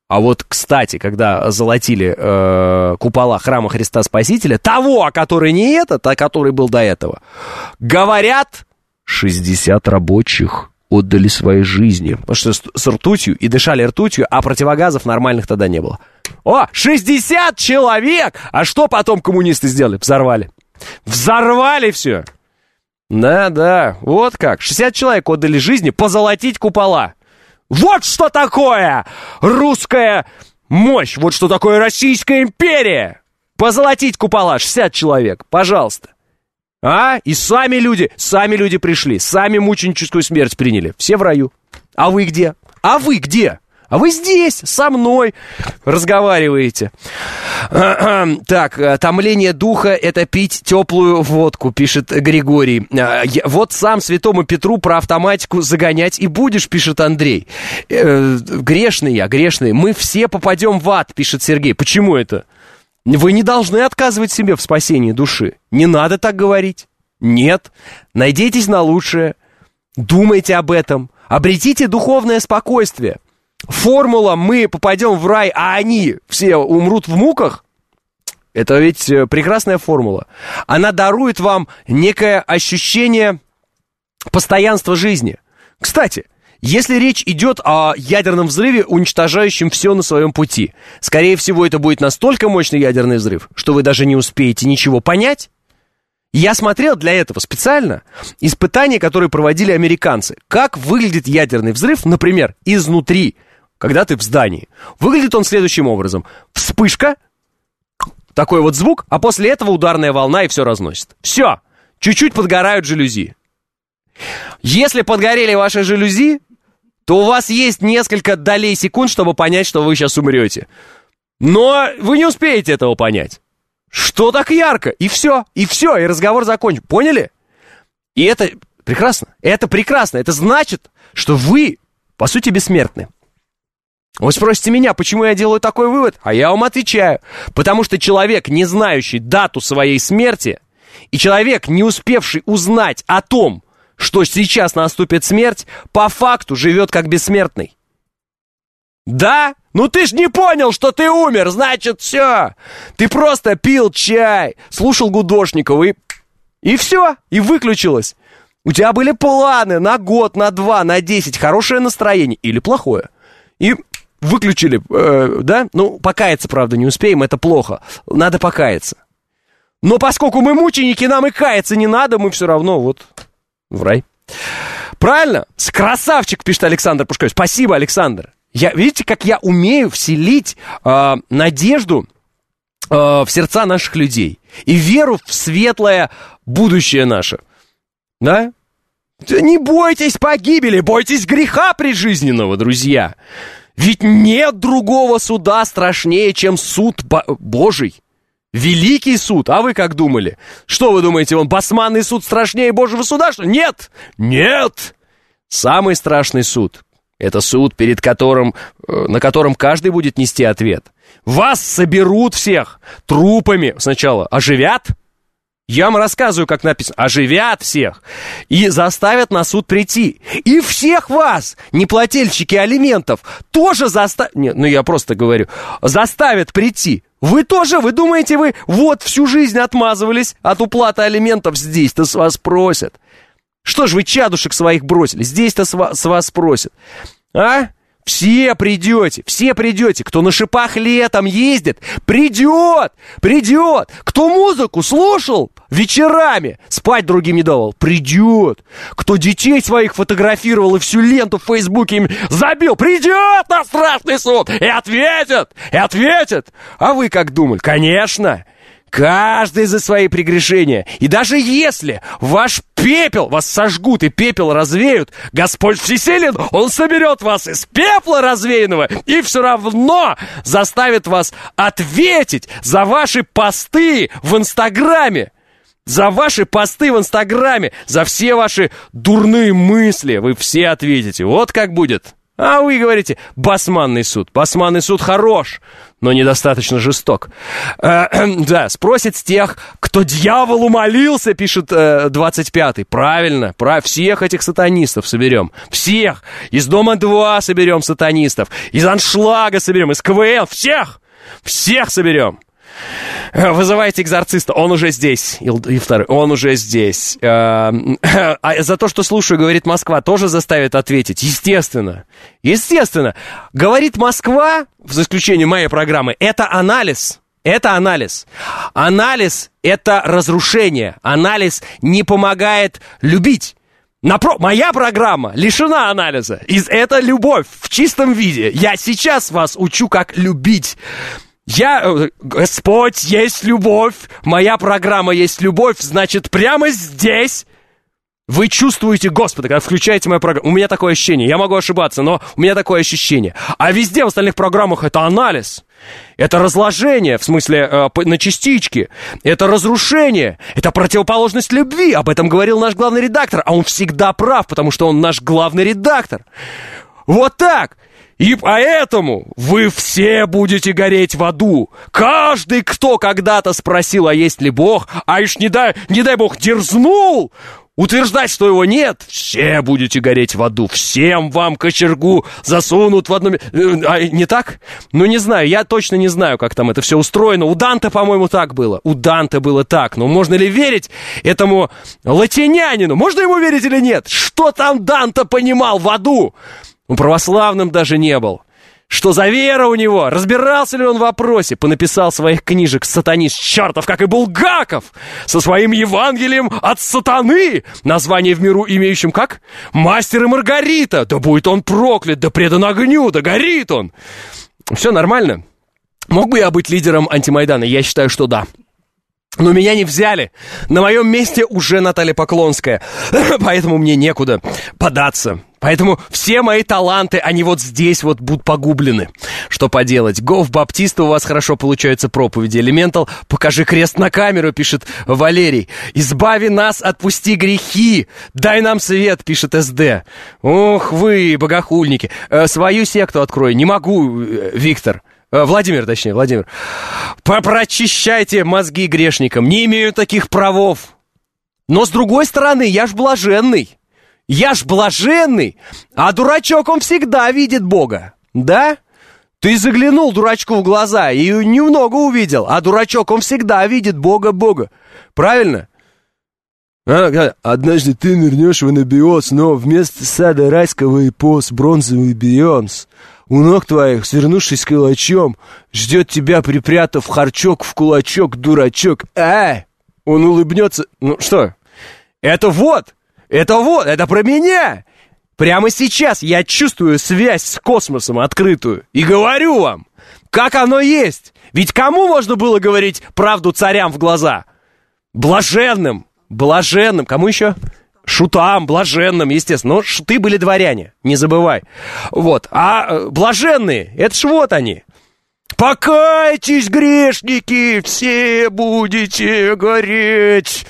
А вот, кстати, когда золотили э, купола храма Христа Спасителя, того, а который не этот, а который был до этого, говорят, шестьдесят рабочих отдали свои жизни. Потому что с, с ртутью и дышали ртутью, а противогазов нормальных тогда не было. О, шестьдесят человек! А что потом коммунисты сделали? Взорвали. Взорвали все. Да-да, вот как. шестьдесят человек отдали жизни позолотить купола. Вот что такое русская мощь, вот что такое Российская империя. Позолотить купола, шестьдесят человек, пожалуйста. А? И сами люди, сами люди пришли, сами мученическую смерть приняли. Все в раю. А вы где? А вы где? А вы здесь, со мной разговариваете. Так, томление духа — это пить теплую водку, пишет Григорий. Вот сам святому Петру про автоматику загонять и будешь, пишет Андрей. Грешный я, грешный. Мы все попадем в ад, пишет Сергей. Почему это? Вы не должны отказывать себе в спасении души. Не надо так говорить. Нет. Надейтесь на лучшее. Думайте об этом. Обретите духовное спокойствие. Формула «мы попадем в рай, а они все умрут в муках» — это ведь прекрасная формула. Она дарует вам некое ощущение постоянства жизни. Кстати, если речь идет о ядерном взрыве, уничтожающем все на своем пути, скорее всего, это будет настолько мощный ядерный взрыв, что вы даже не успеете ничего понять. Я смотрел для этого специально испытания, которые проводили американцы. Как выглядит ядерный взрыв, например, изнутри, когда ты в здании. Выглядит он следующим образом. Вспышка, такой вот звук, а после этого ударная волна и все разносит. Все, чуть-чуть подгорают жалюзи. Если подгорели ваши жалюзи, то у вас есть несколько долей секунд, чтобы понять, что вы сейчас умрете. Но вы не успеете этого понять. Что так ярко? И все, и все, и разговор закончен. Поняли? И это прекрасно. Это прекрасно. Это значит, что вы, по сути, бессмертны. Вы спросите меня, почему я делаю такой вывод? А я вам отвечаю. Потому что человек, не знающий дату своей смерти, и человек, не успевший узнать о том, что сейчас наступит смерть, по факту живет как бессмертный. Да? Ну ты ж не понял, что ты умер, значит все. Ты просто пил чай, слушал Гудошникова и... И все, и выключилось. У тебя были планы на год, на два, на десять, хорошее настроение или плохое. И выключили, э, да? Ну, покаяться, правда, не успеем, это плохо. Надо покаяться. Но поскольку мы мученики, нам и каяться не надо, мы все равно вот в рай. Правильно? Красавчик, пишет Александр Пушкарев. Спасибо, Александр. Я, видите, как я умею вселить э, надежду э, в сердца наших людей и веру в светлое будущее наше. Да? Не бойтесь погибели, бойтесь греха прижизненного, друзья. Ведь нет другого суда страшнее, чем суд Бо- Божий. Великий суд. А вы как думали? Что вы думаете, он басманный суд страшнее Божьего суда? Что? Нет! Нет! Самый страшный суд — это суд, перед которым, на котором каждый будет нести ответ. Вас соберут всех трупами сначала, оживят. Я вам рассказываю, как написано. Оживят всех и заставят на суд прийти. И всех вас, неплательщики алиментов, тоже заставят... Нет, ну я просто говорю. Заставят прийти. Вы тоже, вы думаете, вы вот всю жизнь отмазывались от уплаты алиментов? Здесь-то с вас просят. Что ж вы чадушек своих бросили? Здесь-то с вас, с вас спросят. А? Все придете, все придете. Кто на шипах летом ездит, придет, придет. Кто музыку слушал вечерами, спать другим не давал, придет. Кто детей своих фотографировал и всю ленту в Фейсбуке им забил, придет на страшный суд и ответит, и ответит. А вы как думали? Конечно. Каждый за свои прегрешения. И даже если ваш пепел, вас сожгут и пепел развеют, Господь всесилен, Он соберет вас из пепла развеянного и все равно заставит вас ответить за ваши посты в Инстаграме. За ваши посты в Инстаграме, за все ваши дурные мысли вы все ответите. Вот как будет. А вы говорите, басманный суд. Басманный суд хорош, но недостаточно жесток. Э, э, да, спросит с тех, кто дьяволу молился, пишет э, двадцать пятый. Правильно, прав, всех этих сатанистов соберем. Всех. Из Дома-два соберем сатанистов. Из Аншлага соберем, из КВН. Всех. Всех соберем. Вызывайте экзорциста, он уже здесь. И, и второй, он уже здесь. А за то, что слушаю, говорит Москва, тоже заставит ответить. Естественно. Естественно. Говорит Москва, за исключением моей программы, это анализ. Это анализ. Анализ — это разрушение. Анализ не помогает любить. Напро... Моя программа лишена анализа. И это любовь в чистом виде. Я сейчас вас учу, как любить. Я, Господь, есть любовь, моя программа есть любовь, значит, прямо здесь вы чувствуете Господа, когда включаете мою программу. У меня такое ощущение, я могу ошибаться, но у меня такое ощущение. А везде в остальных программах это анализ, это разложение, в смысле, э, на частички, это разрушение, это противоположность любви. Об этом говорил наш главный редактор, а он всегда прав, потому что он наш главный редактор. Вот так. И поэтому вы все будете гореть в аду. Каждый, кто когда-то спросил, а есть ли Бог, а уж не дай, не дай Бог дерзнул утверждать, что его нет, все будете гореть в аду. Всем вам кочергу засунут в одну... А, не так? Ну, не знаю, я точно не знаю, как там это все устроено. У Данте, по-моему, так было. У Данте было так. Но можно ли верить этому латинянину? Можно ему верить или нет? Что там Данте понимал в аду? Он православным даже не был. Что за вера у него? Разбирался ли он в вопросе? Понаписал своих книжек сатанист чертов, как и Булгаков, со своим Евангелием от сатаны. Название в миру имеющим как? Мастер и Маргарита. Да будет он проклят, да предан огню, да горит он. Все нормально? Мог бы я быть лидером антимайдана? Я считаю, что да. Но меня не взяли. На моем месте уже Наталья Поклонская. Поэтому мне некуда податься. Поэтому все мои таланты, они вот здесь вот будут погублены. Что поделать? Гов Баптиста, у вас хорошо получаются проповеди. Элементал, покажи крест на камеру, пишет Валерий. Избави нас, отпусти грехи. Дай нам свет, пишет СД. Ох вы, богохульники. Э, свою секту открою. Не могу, Виктор. Владимир, точнее, Владимир. Прочищайте мозги грешникам. Не имею таких правов. Но с другой стороны, я ж блаженный. Я ж блаженный. А дурачок, он всегда видит Бога. Да? Ты заглянул дурачку в глаза и немного увидел. А дурачок, он всегда видит Бога Бога. Правильно? А, однажды ты нырнешь в анабиоз, но вместо сада райского и поз бронзовый бионс. У ног твоих, свернувшись калачом, ждет тебя, припрятав харчок в кулачок, дурачок. Эй! Он улыбнется. Ну что? Это вот! Это вот! Это про меня! Прямо сейчас я чувствую связь с космосом открытую. И говорю вам, как оно есть. Ведь кому можно было говорить правду царям в глаза? Блаженным. Блаженным. Кому еще? Шутам, блаженным, естественно. Но шуты были дворяне, не забывай. Вот. А блаженные, это ж вот они. Покайтесь, грешники, все будете гореть.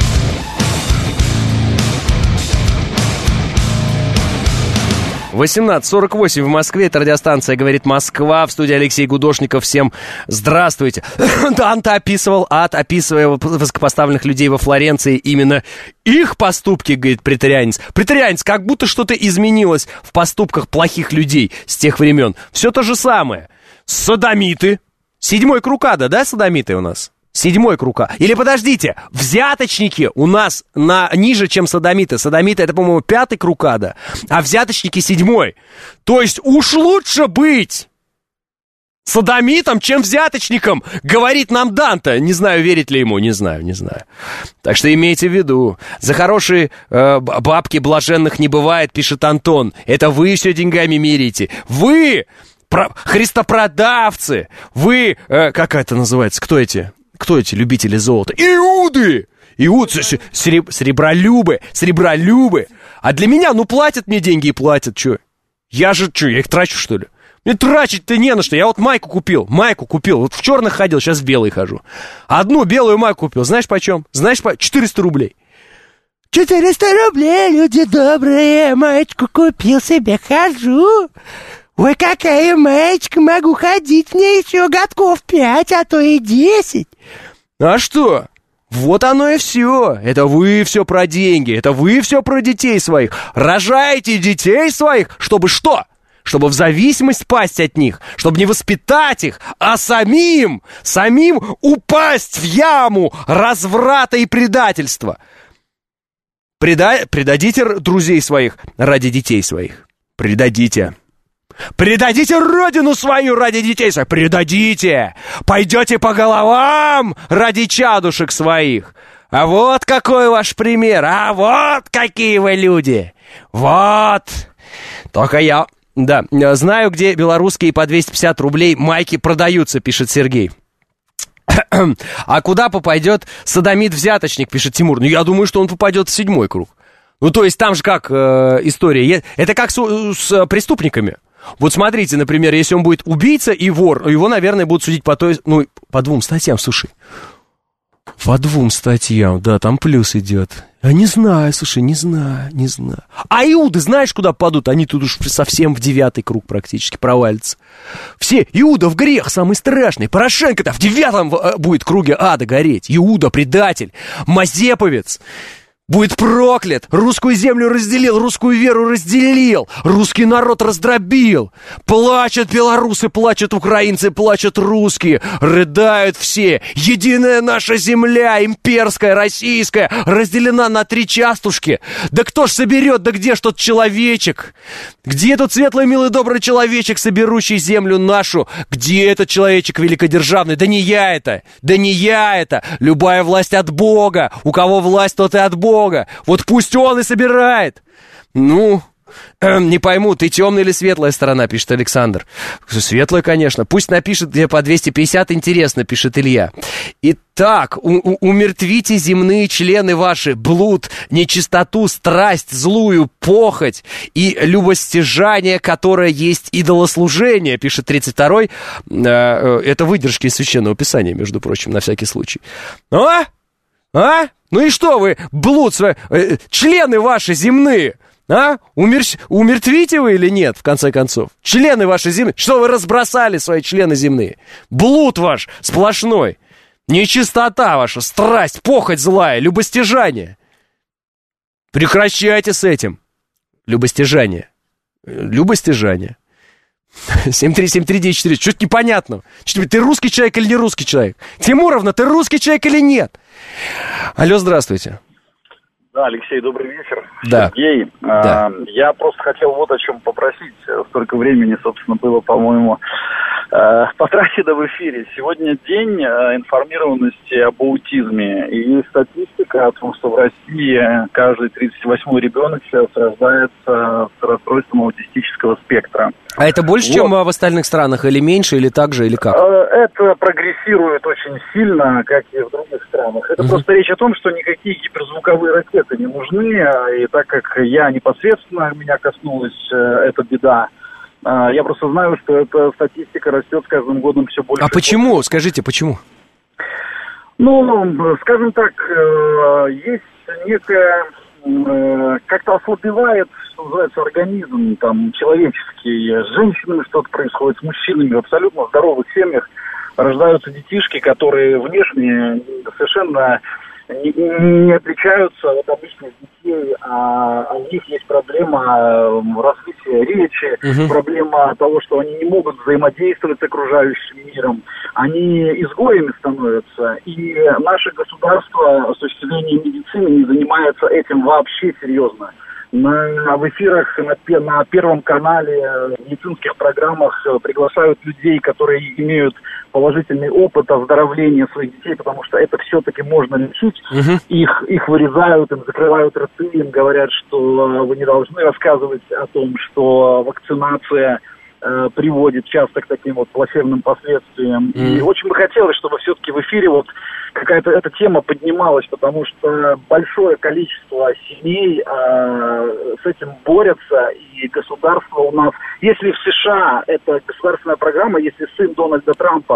восемнадцать сорок восемь в Москве, это радиостанция «Говорит Москва», в студии Алексей Гудошников, всем здравствуйте. Данте описывал ад, описывая высокопоставленных людей во Флоренции, именно их поступки, говорит претарианец. Претарианец, как будто что-то изменилось в поступках плохих людей с тех времен. Все то же самое. Содомиты, седьмой круг ада, да, содомиты у нас? Седьмой круг. Или подождите, взяточники у нас на, ниже, чем содомиты. Содомиты — это, по-моему, пятый круг ада, а взяточники седьмой. То есть уж лучше быть содомитом, чем взяточником, говорит нам Данте. Не знаю, верить ли ему, не знаю, не знаю. Так что имейте в виду, за хорошие э, бабки блаженных не бывает, пишет Антон. Это вы все деньгами меряете. Вы, про, христопродавцы, вы, э, как это называется, кто эти? Кто эти любители золота? Иуды! Иуды, сереб, серебролюбы, серебролюбы. А для меня, ну, платят мне деньги и платят, что? Я же, что, я их трачу, что ли? Мне трачить-то не на что. Я вот майку купил, майку купил. Вот в черных ходил, сейчас в белый хожу. Одну белую майку купил. Знаешь почем? Знаешь по четыреста рублей. Четыреста рублей, люди добрые, маечку купил себе, хожу. Ой, какая маечка, могу ходить мне еще годков пять, а то и десять. А что? Вот оно и все. Это вы все про деньги, это вы все про детей своих. Рожаете детей своих, чтобы что? Чтобы в зависимость пасть от них, чтобы не воспитать их, а самим, самим упасть в яму разврата и предательства. Преда... Предадите друзей своих ради детей своих. Предадите. Предадите родину свою ради детей своих. Предадите. Пойдете по головам ради чадушек своих. А вот какой ваш пример. А вот какие вы люди. Вот. Только я, да, знаю, где белорусские по двести пятьдесят рублей майки продаются, пишет Сергей. А куда попадет содомит-взяточник, пишет Тимур. Ну, я думаю, что он попадет в седьмой круг. Ну, то есть там же как э, история. Это как с, с преступниками. Вот смотрите, например, если он будет убийца и вор, его, наверное, будут судить по той, ну, по двум статьям, слушай. По двум статьям, да, там плюс идет. Я не знаю, слушай, не знаю, не знаю. А иуды знаешь, куда падут? Они тут уж совсем в девятый круг практически провалятся. Все, Иуда в грех, самый страшный. Порошенко-то в девятом будет круге ада гореть. Иуда, предатель, мазеповец. Будет проклят, русскую землю разделил, русскую веру разделил, русский народ раздробил. Плачут белорусы, плачут украинцы, плачут русские, рыдают все. Единая наша земля, имперская, российская, разделена на три частушки. Да кто ж соберет, да где ж тот человечек? Где тот светлый, милый, добрый человечек, соберущий землю нашу? Где этот человечек великодержавный? Да не я это, да не я это. Любая власть от Бога, у кого власть, тот и от Бога. Вот пусть он и собирает. Ну, э, не пойму, ты темная или светлая сторона, пишет Александр. Светлая, конечно. Пусть напишет где по двести пятьдесят, интересно, пишет Илья. Итак, у- у- умертвите земные члены ваши, блуд, нечистоту, страсть, злую похоть и любостяжание, которое есть идолослужение, пишет тридцать второй. Э, э, это выдержки из Священного Писания, между прочим, на всякий случай. А? А? Ну и что вы, блуд свои, э, члены ваши земные, а? Умер... Умертвите вы или нет, в конце концов? Члены ваши земные, что вы разбросали свои члены земные? Блуд ваш сплошной, нечистота ваша, страсть, похоть злая, любостяжание. Прекращайте с этим. Любостяжание. Любостяжание. семь три семь три девять четыре. Что-то непонятно. Ты русский человек или не русский человек? Тимуровна, ты русский человек или нет? Алло, здравствуйте. Да, Алексей, добрый вечер. Да. Сергей, Да. э, я просто хотел вот о чем попросить. Столько времени, собственно, было, по-моему, э, потрачено в эфире. Сегодня день э, информированности об аутизме. И есть статистика о том, что в России каждый тридцать восьмой ребенок сейчас рождается с расстройством аутистического спектра. А это больше, Вот. чем в остальных странах, или меньше, или так же, или как? Э, Это прогрессирует очень сильно, как и в других странах. Это Мгм. просто речь о том, что никакие гиперзвуковые ракеты не нужны. а, И так как я непосредственно, меня коснулась э, эта беда, э, я просто знаю, что эта статистика растет с каждым годом все больше. А почему? Скажите, почему? Ну, скажем так, э, есть некая... э, как-то ослабевает, что называется, организм там человеческий. С женщинами что-то происходит, с мужчинами. В абсолютно здоровых семьях рождаются детишки, которые внешне совершенно не, не отличаются от обычных детей, а у них есть проблема развития речи, Мгм. проблема того, что они не могут взаимодействовать с окружающим миром, они изгоями становятся, и наше государство с точки зрения медицины не занимается этим вообще серьезно. На, в эфирах на, пе- на Первом канале, в медицинских программах э, приглашают людей, которые имеют положительный опыт оздоровления своих детей, потому что это все-таки можно лечить. Мгм. Их, их вырезают, им закрывают рты, им говорят, что э, вы не должны рассказывать о том, что вакцинация э, приводит часто к таким вот плачевным последствиям. И Мгм. очень бы хотелось, чтобы все-таки в эфире вот какая-то эта тема поднималась, потому что большое количество семей э, с этим борются, и государство у нас, если в США это государственная программа, если сын Дональда Трампа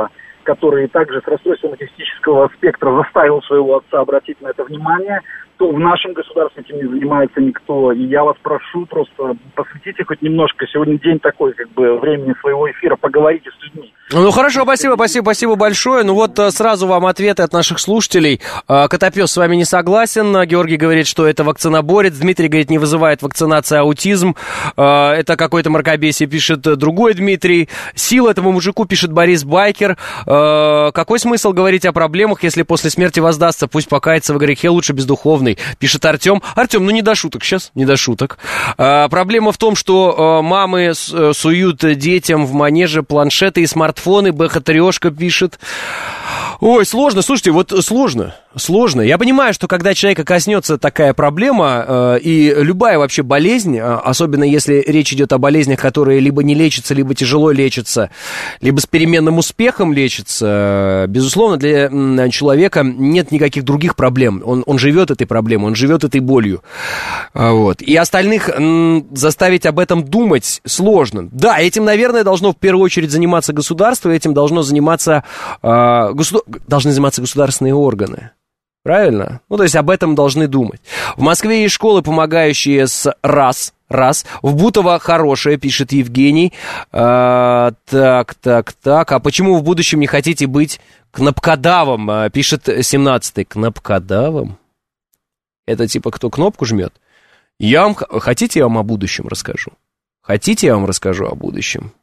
который также с расстройством аутистического спектра заставил своего отца обратить на это внимание, то в нашем государстве этим не занимается никто. И я вас прошу просто посвятите хоть немножко, сегодня день такой, как бы, времени своего эфира, поговорите с людьми. Ну, хорошо, спасибо, спасибо, спасибо большое. Ну, вот сразу вам ответы от наших слушателей. Котопес с вами не согласен. Георгий говорит, что это вакциноборец. Дмитрий говорит, не вызывает вакцинация аутизм. Это какое-то мракобесие, пишет другой Дмитрий. Сила этому мужику, пишет Борис Байкер. Какой смысл говорить о проблемах, если после смерти воздастся? Пусть покается в грехе, лучше бездуховный, пишет Артем. Артем, ну не до шуток сейчас, не до шуток. Проблема в том, что мамы суют детям в манеже планшеты и смартфоны. Бэха Трешка пишет. Ой, сложно, слушайте, вот сложно, сложно. Я понимаю, что когда человека коснется такая проблема, э, и любая вообще болезнь, э, особенно если речь идет о болезнях, которые либо не лечатся, либо тяжело лечатся, либо с переменным успехом лечатся, э, безусловно, для э, человека нет никаких других проблем. Он, он живет этой проблемой, он живет этой болью. Э, вот. И остальных э, заставить об этом думать сложно. Да, этим, наверное, должно в первую очередь заниматься государство, этим должно заниматься э, государство. Должны заниматься государственные органы. Правильно? Ну, то есть об этом должны думать. В Москве есть школы, помогающие с раз, раз. В Бутово хорошее, пишет Евгений. А, так, так, так. А почему в будущем не хотите быть кнопкодавом? А, пишет семнадцатый. Кнопкодавом? Это типа кто кнопку жмет? Я вам... Хотите, я вам о будущем расскажу? Хотите, я вам расскажу о будущем?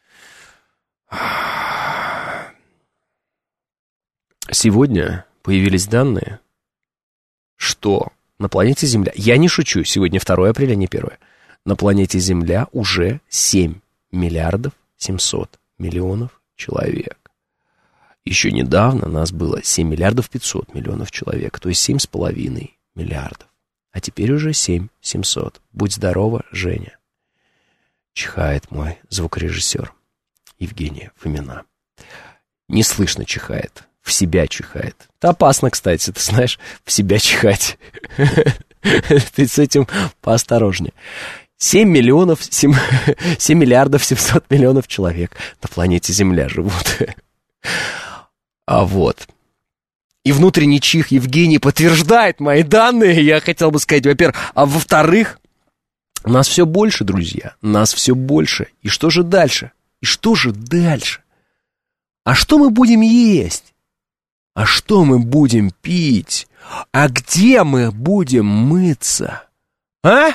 Сегодня появились данные, что на планете Земля, я не шучу, сегодня второе апреля, не первое, на планете Земля уже семь миллиардов семьсот миллионов человек. Еще недавно нас было семь миллиардов пятьсот миллионов человек, то есть семь с половиной миллиардов. А теперь уже семь семьсот. Будь здорова, Женя. Чихает мой звукорежиссер Евгения Фомина. Не слышно чихает. В себя чихает. Это опасно, кстати, ты знаешь, в себя чихать. Ты с этим поосторожнее. семь миллионов, семь миллиардов семьсот миллионов человек на планете Земля живут. А вот. И внутренний чих Евгений подтверждает мои данные, я хотел бы сказать, во-первых. А во-вторых, нас все больше, друзья, нас все больше. И что же дальше? И что же дальше? А что мы будем есть? А что мы будем пить? А где мы будем мыться? А?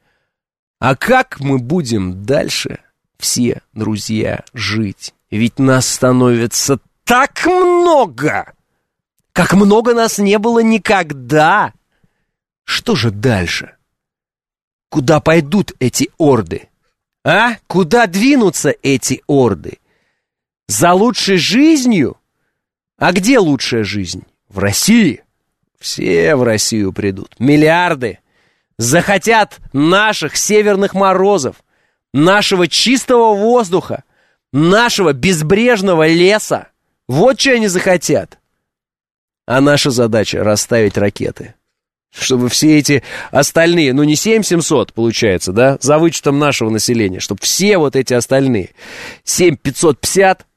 А как мы будем дальше все, друзья, жить? Ведь нас становится так много, как много нас не было никогда. Что же дальше? Куда пойдут эти орды? А? Куда двинутся эти орды? За лучшей жизнью? А где лучшая жизнь? В России. Все в Россию придут. Миллиарды. Захотят наших северных морозов, нашего чистого воздуха, нашего безбрежного леса. Вот что они захотят. А наша задача — расставить ракеты. Чтобы все эти остальные, ну не семь семьсот получается, да, за вычетом нашего населения, чтобы все вот эти остальные, семь пятьсот пятьдесят,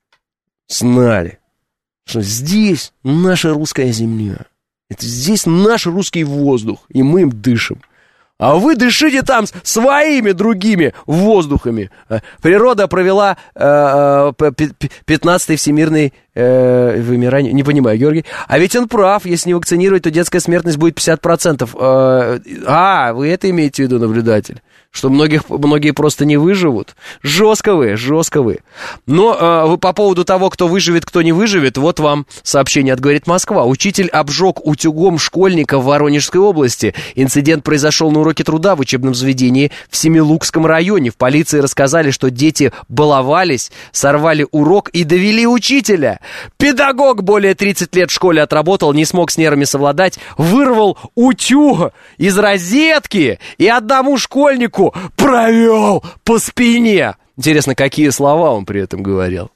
знали, что здесь наша русская земля, это здесь наш русский воздух, и мы им дышим. А вы дышите там своими другими воздухами. Природа провела э, пятнадцатый всемирный э, вымирание. Не понимаю, Георгий. А ведь он прав. Если не вакцинировать, то детская смертность будет пятьдесят процентов. Э, а, вы это имеете в виду, наблюдатель? Что многих, многие просто не выживут? Жестко вы, жестко вы. Но э, вы по поводу того, кто выживет, кто не выживет, вот вам сообщение от «Говорит Москва». Учитель обжег утюгом школьника в Воронежской области. Инцидент произошел на уроке труда в учебном заведении в Семилукском районе. В полиции рассказали, что дети баловались, сорвали урок и довели учителя. Педагог более тридцать лет в школе отработал, не смог с нервами совладать, вырвал утюг из розетки и одному школьнику провел по спине. Интересно, какие слова он при этом говорил?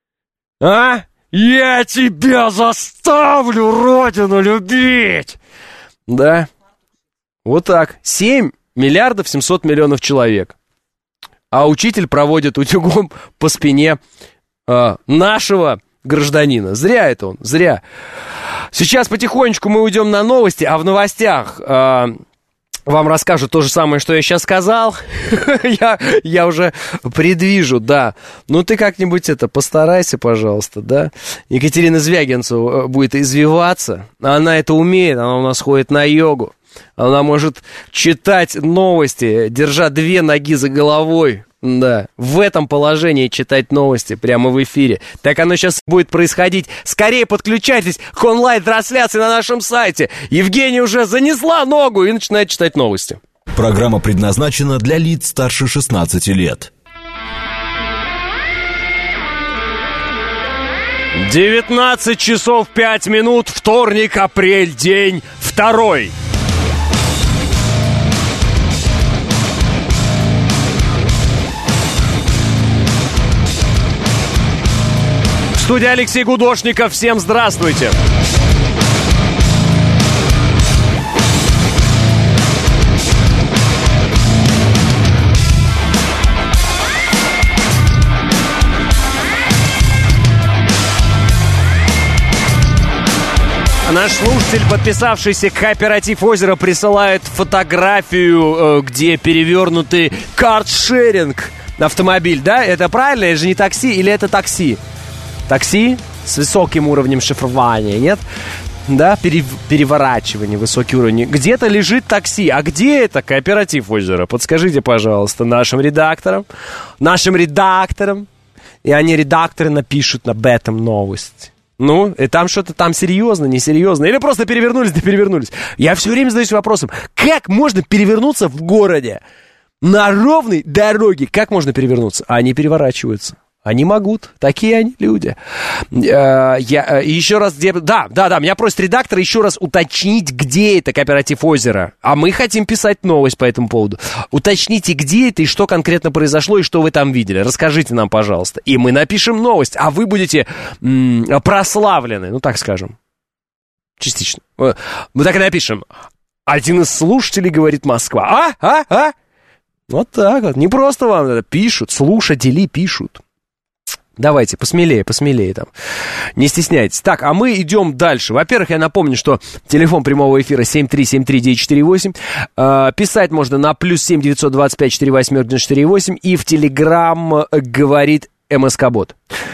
А? Я тебя заставлю родину любить! Да. Вот так. семь миллиардов семьсот миллионов человек. А учитель проводит утюгом по спине э, нашего гражданина. Зря это он, зря. Сейчас потихонечку мы уйдем на новости, а в новостях... Э, вам расскажу то же самое, что я сейчас сказал. я, я уже предвижу, да. Ну, ты как-нибудь это, постарайся, пожалуйста, да. Екатерина Звягинцева будет извиваться. Она это умеет, она у нас ходит на йогу. Она может читать новости, держа две ноги за головой. Да, в этом положении читать новости прямо в эфире. Так оно сейчас будет происходить. Скорее подключайтесь к онлайн-трансляции на нашем сайте. Евгения уже занесла ногу и начинает читать новости. Программа предназначена для лиц старше шестнадцати лет. девятнадцать часов пять минут, вторник, апрель, день второй. Студия Алексей Гудошников. Всем здравствуйте. Наш слушатель, подписавшийся «Кооператив Озеро», присылает фотографию, где перевернутый каршеринг автомобиль, да? Это правильно? Это же не такси или это такси? Такси с высоким уровнем шифрования, нет? Да, пере, переворачивание, высокий уровень. Где-то лежит такси. А где это «Кооператив Озеро»? Подскажите, пожалуйста, нашим редакторам. Нашим редакторам. И они, редакторы, напишут об этом новость. Ну, и там что-то там серьезно, несерьезно. Или просто перевернулись, да перевернулись. Я все время задаюсь вопросом, как можно перевернуться в городе? На ровной дороге. Как можно перевернуться? А они переворачиваются. Они могут, такие они люди. Я еще раз, где, да, да, да, меня просит редактор еще раз уточнить, где это «Кооператив Озеро». А мы хотим писать новость по этому поводу. Уточните, где это и что конкретно произошло, и что вы там видели. Расскажите нам, пожалуйста. И мы напишем новость, а вы будете м- прославлены, ну так скажем. Частично. Мы так и напишем. Один из слушателей говорит «Москва». А? А? А? Вот так вот. Не просто вам это пишут, слушатели пишут. Давайте, посмелее, посмелее там. Не стесняйтесь. Так, а мы идем дальше. Во-первых, я напомню, что телефон прямого эфира семь три семь три девять четыре восемь. Э, писать можно на плюс семь девятьсот двадцать пять четыре восемь девяносто четыре восемь. И в Телеграм говорит МСК-бот.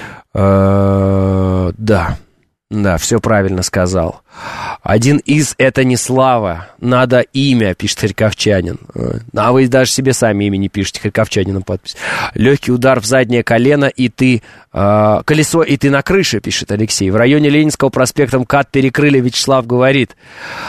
Э, да. Да, все правильно сказал. Один из — это не слава. Надо имя, пишет харьковчанин. А вы даже себе сами имя не пишете, харьковчанину подпись. Легкий удар в заднее колено, и ты... Э, колесо, и ты на крыше, пишет Алексей. В районе Ленинского проспекта МКАД перекрыли, Вячеслав говорит.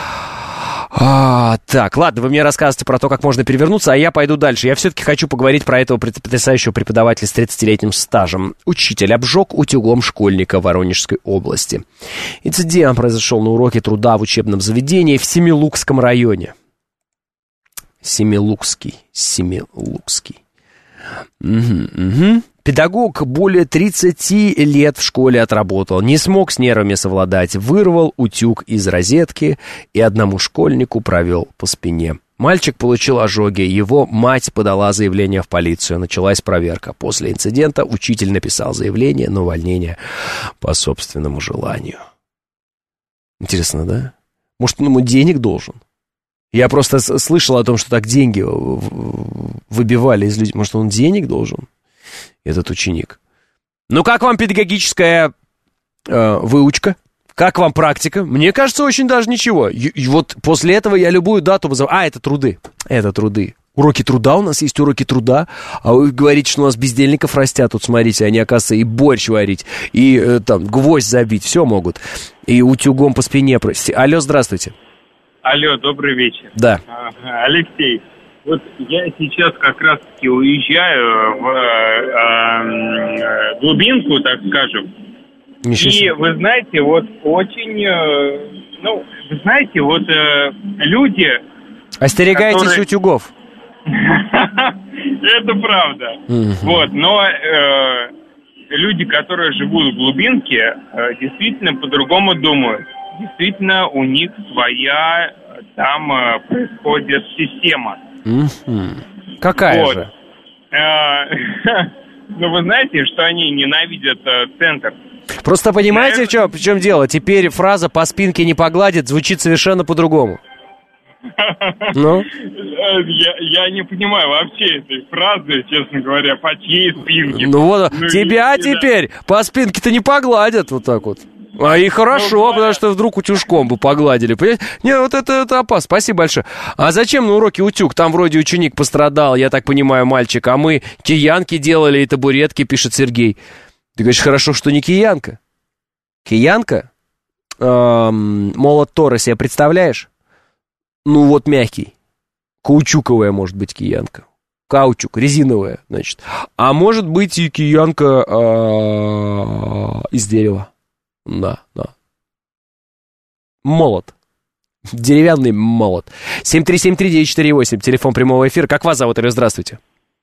А, так, ладно, вы мне рассказываете про то, как можно перевернуться, а я пойду дальше. Я все-таки хочу поговорить про этого потрясающего преподавателя с тридцатилетним стажем. Учитель обжег утюгом школьника в Воронежской области. Инцидент произошел на уроке труда в учебном заведении в Семилукском районе. Семилукский, Семилукский. Угу, угу. Педагог более тридцати лет в школе отработал, не смог с нервами совладать, вырвал утюг из розетки и одному школьнику провел по спине. Мальчик получил ожоги, его мать подала заявление в полицию, началась проверка. После инцидента учитель написал заявление на увольнение по собственному желанию. Интересно, да? Может, он ему денег должен? Я просто слышал о том, что так деньги выбивали из людей. Может, он денег должен? Этот ученик. Ну, как вам педагогическая э, выучка? Как вам практика? Мне кажется, очень даже ничего. И, и вот после этого я любую дату вызываю. А, это труды. Это труды. Уроки труда, у нас есть уроки труда. А вы говорите, что у нас бездельников растят. Тут, смотрите, они, оказывается, и борщ варить, и э, там гвоздь забить. Все могут. И утюгом по спине просить. Алло, здравствуйте. Алло, добрый вечер. Да. Алексей. Вот я сейчас как раз-таки уезжаю в э, э, глубинку, так скажем. И вы знаете, вот очень, э, ну, вы знаете, вот э, люди... Остерегайтесь которые... утюгов. Это правда. Вот, но люди, которые живут в глубинке, действительно по-другому думают. Действительно, у них своя там происходит система. Mm-hmm. Какая вот. же? Но вы знаете, что они ненавидят э, центр? Просто понимаете, в чем, в чем дело? Теперь фраза «по спинке не погладит» звучит совершенно по-другому. Ну? Я, я не понимаю вообще этой фразы, честно говоря, по чьей спинке. Ну вот, ну, тебя и, теперь да. по спинке-то не погладят вот так вот. А и хорошо, ну, потому что вдруг утюжком бы погладили. Понимаете? Не, вот это, это опасно. Спасибо большое. А зачем на уроке утюг? Там вроде ученик пострадал, я так понимаю, мальчик. А мы киянки делали и табуретки, пишет Сергей. Ты говоришь, хорошо, что не киянка. Киянка? Эм, молот Тора себе представляешь? Ну вот мягкий. Каучуковая может быть киянка. Каучук, резиновая, значит. А может быть и киянка э, из дерева. Да, да. Молот. Деревянный молот. семь три семь три девять четыре восемь. Телефон прямого эфира. Как вас зовут, Алло, здравствуйте.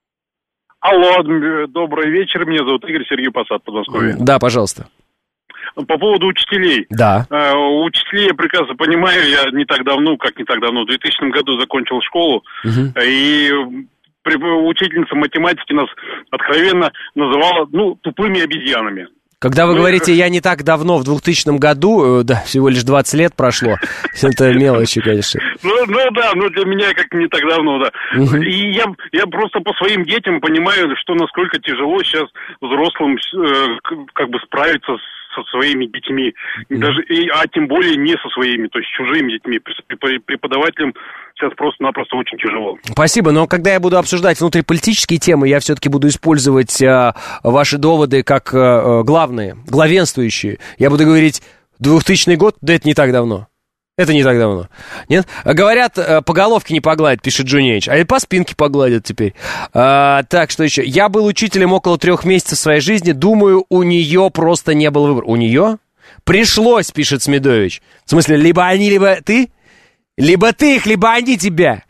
Алло, добрый вечер. Меня зовут Игорь, Сергей Посад, Подмосковье. Да, пожалуйста. По поводу учителей. Да. Uh, учителей я прекрасно понимаю. Я не так давно, как не так давно, в двухтысячном году закончил школу. Uh-huh. И учительница математики нас откровенно называла, ну, тупыми обезьянами. Когда вы ну, говорите «я не так давно», в двухтысячном году, да, всего лишь двадцать лет прошло, это мелочи, конечно. Ну, ну да, ну для меня как не так давно, да. Угу. И я, я просто по своим детям понимаю, что насколько тяжело сейчас взрослым э, как бы справиться с со своими детьми, mm-hmm. даже, и, а тем более не со своими, то есть чужими детьми. Преподавателям сейчас просто-напросто очень тяжело. Спасибо, но когда я буду обсуждать внутриполитические темы, я все-таки буду использовать а, ваши доводы как а, главные, главенствующие. Я буду говорить, двухтысячный год, да это не так давно. Это не так давно. Нет? Говорят, по головке не погладят, пишет Джуневич. А и по спинке погладят теперь. А, так, что еще? Я был учителем около трех месяцев своей жизни. Думаю, у нее просто не было выбора. У нее? Пришлось, пишет Смедович. В смысле, либо они, либо ты? Либо ты их, либо они тебя.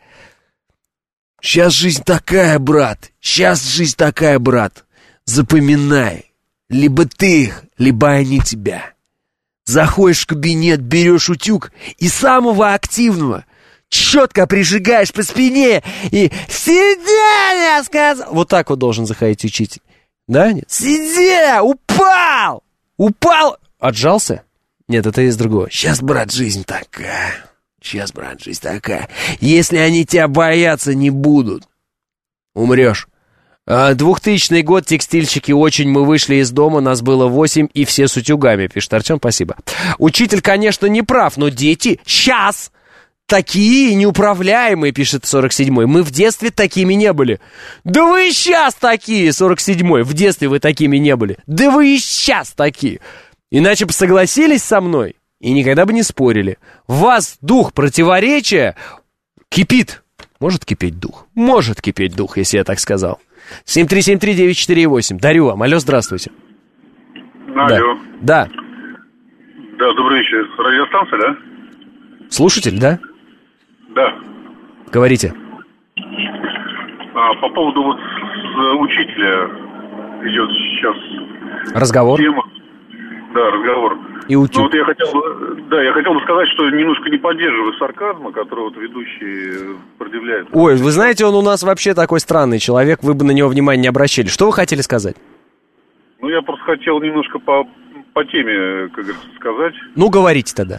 Сейчас жизнь такая, брат. Сейчас жизнь такая, брат. Запоминай. Либо ты их, либо они тебя. Заходишь в кабинет, берешь утюг и самого активного четко прижигаешь по спине и «Сиди, я сказал!» Вот так вот должен заходить учитель. Да? Нет? «Сиди! Упал! Упал!» Отжался? Нет, это из другого. «Сейчас, брат, жизнь такая. Сейчас, брат, жизнь такая. Если они тебя бояться не будут, умрешь». Двухтысячный год, текстильщики, очень мы вышли из дома, нас было восемь, и все с утюгами, пишет Артем, спасибо. Учитель, конечно, не прав, но дети сейчас такие неуправляемые, пишет сорок седьмой. Мы в детстве такими не были. Да вы и сейчас такие, сорок седьмой, в детстве вы такими не были. Да вы и сейчас такие. Иначе бы согласились со мной и никогда бы не спорили. В вас дух противоречия кипит. Может кипеть дух? Может кипеть дух, если я так сказал. семь три семь три девять четыре восемь. Дарю вам. Алло, здравствуйте. Алло. Да. Да, добрый вечер. Радиостанция, да? Слушатель, да? Да. Говорите. А, по поводу вот учителя идет сейчас разговор. Тема. Да, разговор. И утюг. Ну, вот я хотел, да, я хотел бы сказать, что немножко не поддерживаю сарказма, который вот ведущий предъявляет. Ой, вы знаете, он у нас вообще такой странный человек, вы бы на него внимания не обращали. Что вы хотели сказать? Ну, я просто хотел немножко по, по теме, как говорится, сказать. Ну, говорите тогда.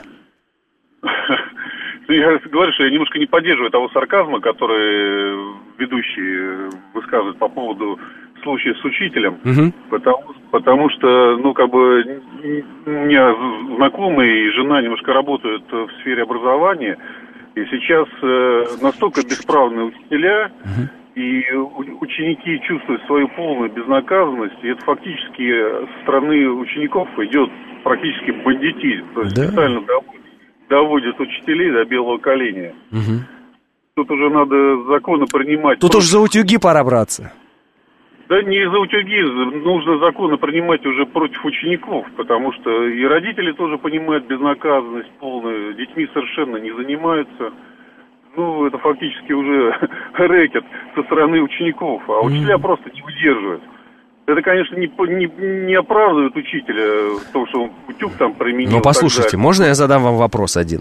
Я говорю, что я немножко не поддерживаю того сарказма, который ведущий высказывает по поводу случая с учителем, угу. потому, потому что, ну, как бы, у меня знакомые и жена немножко работают в сфере образования, и сейчас э, настолько бесправные учителя, угу. и ученики чувствуют свою полную безнаказанность, и это фактически со стороны учеников идет практически бандитизм, то есть да. специально доводят, доводят учителей до белого коленя. Угу. Тут уже надо законы принимать. Тут уже за утюги пора браться. Да не за утюги, нужно законы принимать уже против учеников, потому что и родители тоже понимают безнаказанность полную, детьми совершенно не занимаются. Ну, это фактически уже рэкет со стороны учеников, а учителя mm. просто не выдерживают. Это, конечно, не, не, не оправдывает учителя в том, что он утюг там применил. Ну, послушайте, можно я задам вам вопрос один?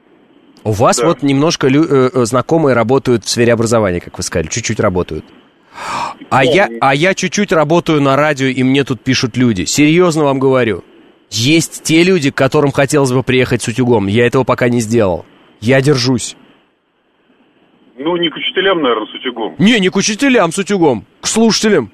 У вас да. вот немножко лю- э, знакомые работают в сфере образования, как вы сказали, чуть-чуть работают. А я, а я чуть-чуть работаю на радио, и мне тут пишут люди. Серьезно вам говорю. Есть те люди, к которым хотелось бы приехать с утюгом. Я этого пока не сделал. Я держусь. Ну, не к учителям, наверное, с утюгом. Не, не к учителям с утюгом. К слушателям.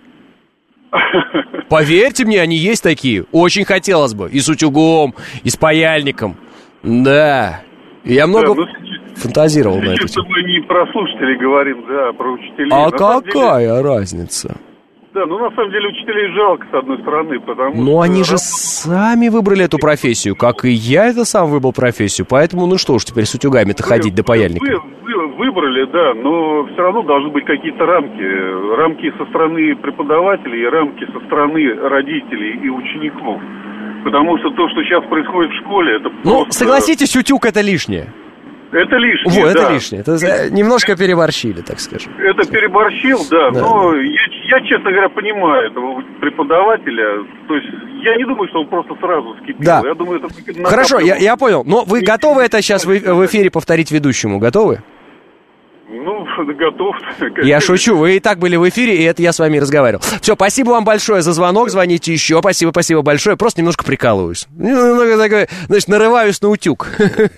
Поверьте мне, они есть такие. Очень хотелось бы. И с утюгом, и с паяльником. Да. Я много да, ну, фантазировал на эту тему. Мы не про слушателей говорим, да, а про учителей. А на какая деле, разница? Да, ну на самом деле учителей жалко, с одной стороны, потому Но что... Ну, они же работа... сами выбрали эту профессию, как и я это сам выбрал профессию. Поэтому, ну что уж теперь с утюгами-то вы, ходить до паяльника. Вы, вы выбрали, да, но все равно должны быть какие-то рамки. Рамки со стороны преподавателей и рамки со стороны родителей и учеников. Потому что то, что сейчас происходит в школе, это Ну, просто... согласитесь, утюг это лишнее. Это лишнее, Вот, да. это лишнее. Это немножко переборщили, так скажем. Это переборщил, да, да. но я, я, честно говоря, понимаю этого преподавателя. То есть я не думаю, что он просто сразу вскипел. Да. Я думаю, это... Хорошо, я, я понял. Но вы готовы это сейчас в, в эфире повторить ведущему? Готовы? Ну, готов. Я шучу, вы и так были в эфире, и это я с вами разговаривал. Все, спасибо вам большое за звонок, звоните еще, спасибо, спасибо большое. Просто немножко прикалываюсь. Значит, нарываюсь на утюг.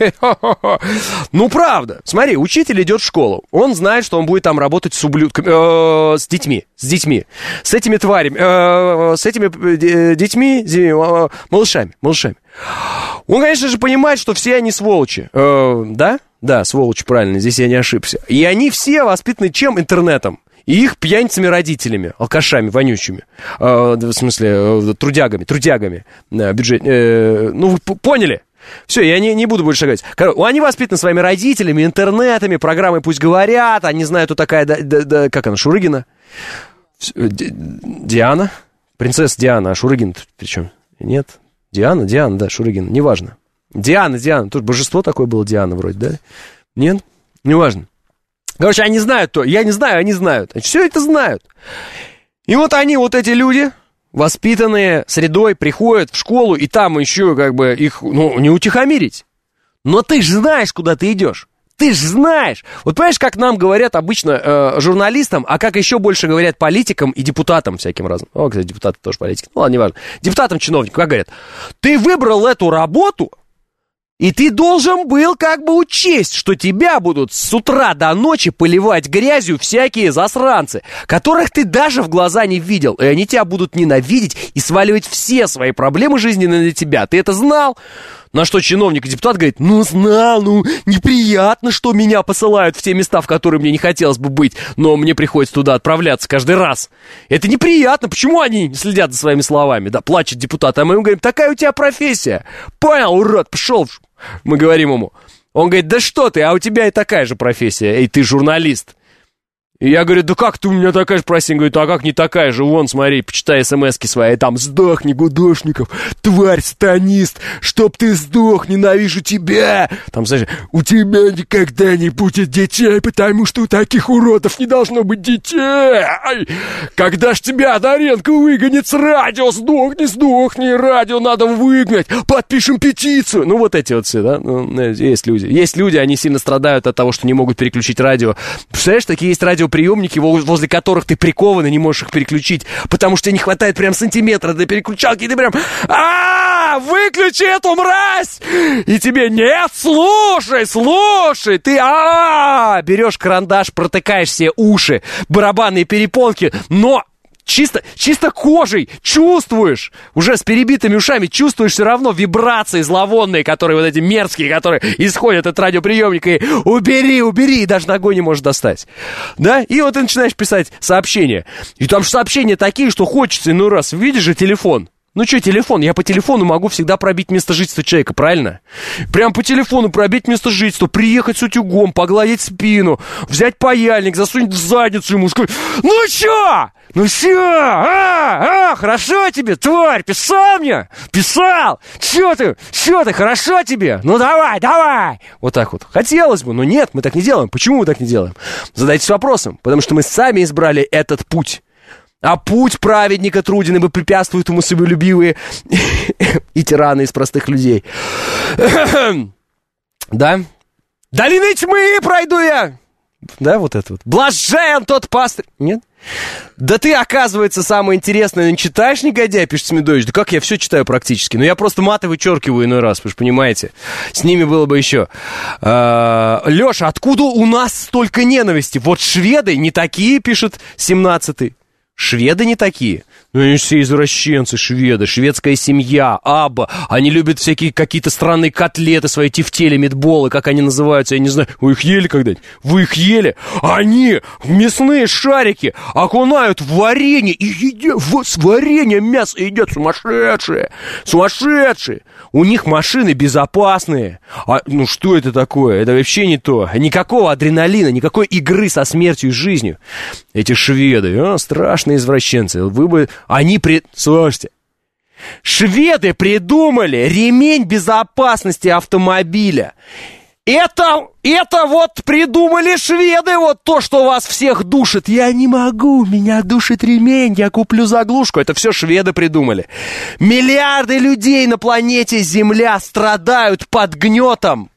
Ну, правда. Смотри, учитель идет в школу. Он знает, что он будет там работать с ублюдками, с детьми, с детьми, с этими тварями, с этими детьми, малышами, малышами. Он, конечно же, понимает, что все они сволочи. Да? Да, сволочи, правильно, здесь я не ошибся. И они все воспитаны чем? Интернетом. И их пьяницами-родителями, алкашами, вонючими. Э, в смысле, э, трудягами, трудягами. Э, бюджет, э, ну, вы поняли? Все, я не, не буду больше говорить. Короче, они воспитаны своими родителями, интернетами, программой «Пусть говорят». Они знают, кто такая, да, да, да, как она, Шурыгина? Ди, Диана? Принцесса Диана, а Шурыгина тут при чем? Нет? Диана, Диана, да, Шурыгина, неважно. Диана, Диана, тут божество такое было, Диана вроде, да? Нет? Неважно. Короче, они знают то, я не знаю, они знают. Они все это знают. И вот они, вот эти люди, воспитанные средой, приходят в школу, и там еще как бы их, ну, не утихомирить. Но ты же знаешь, куда ты идешь. Ты же знаешь. Вот понимаешь, как нам говорят обычно э, журналистам, а как еще больше говорят политикам и депутатам всяким разным. О, кстати, депутаты тоже политики. Ну ладно, неважно. Депутатам, чиновникам, как говорят. Ты выбрал эту работу, и ты должен был как бы учесть, что тебя будут с утра до ночи поливать грязью всякие засранцы, которых ты даже в глаза не видел. И они тебя будут ненавидеть и сваливать все свои проблемы жизненные на тебя. Ты это знал? На что чиновник и депутат говорит: ну знал, ну неприятно, что меня посылают в те места, в которые мне не хотелось бы быть, но мне приходится туда отправляться каждый раз. Это неприятно, почему они не следят за своими словами? Да, плачет депутат, а мы ему говорим: такая у тебя профессия. Понял, урод, пошел. Мы говорим ему. Он говорит: да что ты, а у тебя и такая же профессия, эй, ты журналист. И я говорю: да как ты у меня такая же профессия? Он говорит: а как не такая же? Вон, смотри, почитай смс-ки свои, там: сдохни, Гудошников, тварь, сатанист, чтоб ты сдох, ненавижу тебя. Там, знаешь, у тебя никогда не будет детей, потому что у таких уродов не должно быть детей. Ай, когда ж тебя Одаренко выгонит с радио? Сдохни, сдохни, радио надо выгнать, подпишем петицию. Ну, вот эти вот все, да, ну, есть люди. Есть люди, они сильно страдают от того, что не могут переключить радио. Представляешь, такие есть радио приемники, возле которых ты прикован и не можешь их переключить, потому что тебе не хватает прям сантиметра до переключалки, и ты прям: а выключи эту мразь! И тебе: нет, слушай, слушай, ты а берешь карандаш, протыкаешь себе уши, барабанные перепонки, но Чисто, чисто кожей чувствуешь, уже с перебитыми ушами, чувствуешь все равно вибрации зловонные, которые вот эти мерзкие, которые исходят от радиоприемника, и убери, убери, и даже ногой не можешь достать. Да? И вот ты начинаешь писать сообщения. И там же сообщения такие, что хочется иной раз. Видишь же телефон. Ну что, телефон? Я по телефону могу всегда пробить место жительства человека, правильно? Прям по телефону пробить место жительства, приехать с утюгом, погладить спину, взять паяльник, засунуть в задницу ему, сказать: ну чё? Ну чё? А, а, хорошо тебе, тварь, писал мне? Писал? Чё ты? Чё ты, хорошо тебе? Ну давай, давай! Вот так вот. Хотелось бы, но нет, мы так не делаем. Почему мы так не делаем? Задайтесь вопросом, потому что мы сами избрали этот путь. А путь праведника труден, ибо препятствуют ему себелюбивые и тираны из простых людей. Да? Долины тьмы пройду я, Да, вот это вот. Блажен тот пастырь. Нет? Да ты, оказывается, самое интересное не читаешь, негодяй, пишет Смедович. Да как я все читаю практически. Но я просто маты вычеркиваю иной раз, вы же понимаете. С ними было бы еще. А, Леша, откуда у нас столько ненависти? Вот шведы не такие, пишет семнадцатый. Шведы не такие. Ну, они все извращенцы, шведы, шведская семья, Абба. Они любят всякие какие-то странные котлеты, свои тефтели, митболы, как они называются, я не знаю. Вы их ели когда-нибудь? Вы их ели? Они мясные шарики окунают в варенье и едят, вот с вареньем мясо едят, сумасшедшие, сумасшедшие. У них машины безопасные. А, ну, что это такое? Это вообще не то. Никакого адреналина, никакой игры со смертью и жизнью. Эти шведы, а, страшные извращенцы. Вы бы... Они при... Слушайте. Шведы придумали ремень безопасности автомобиля. Это, это вот придумали шведы, вот то, что вас всех душит. Я не могу, меня душит ремень, я куплю заглушку. Это все шведы придумали. Миллиарды людей на планете Земля страдают под гнетом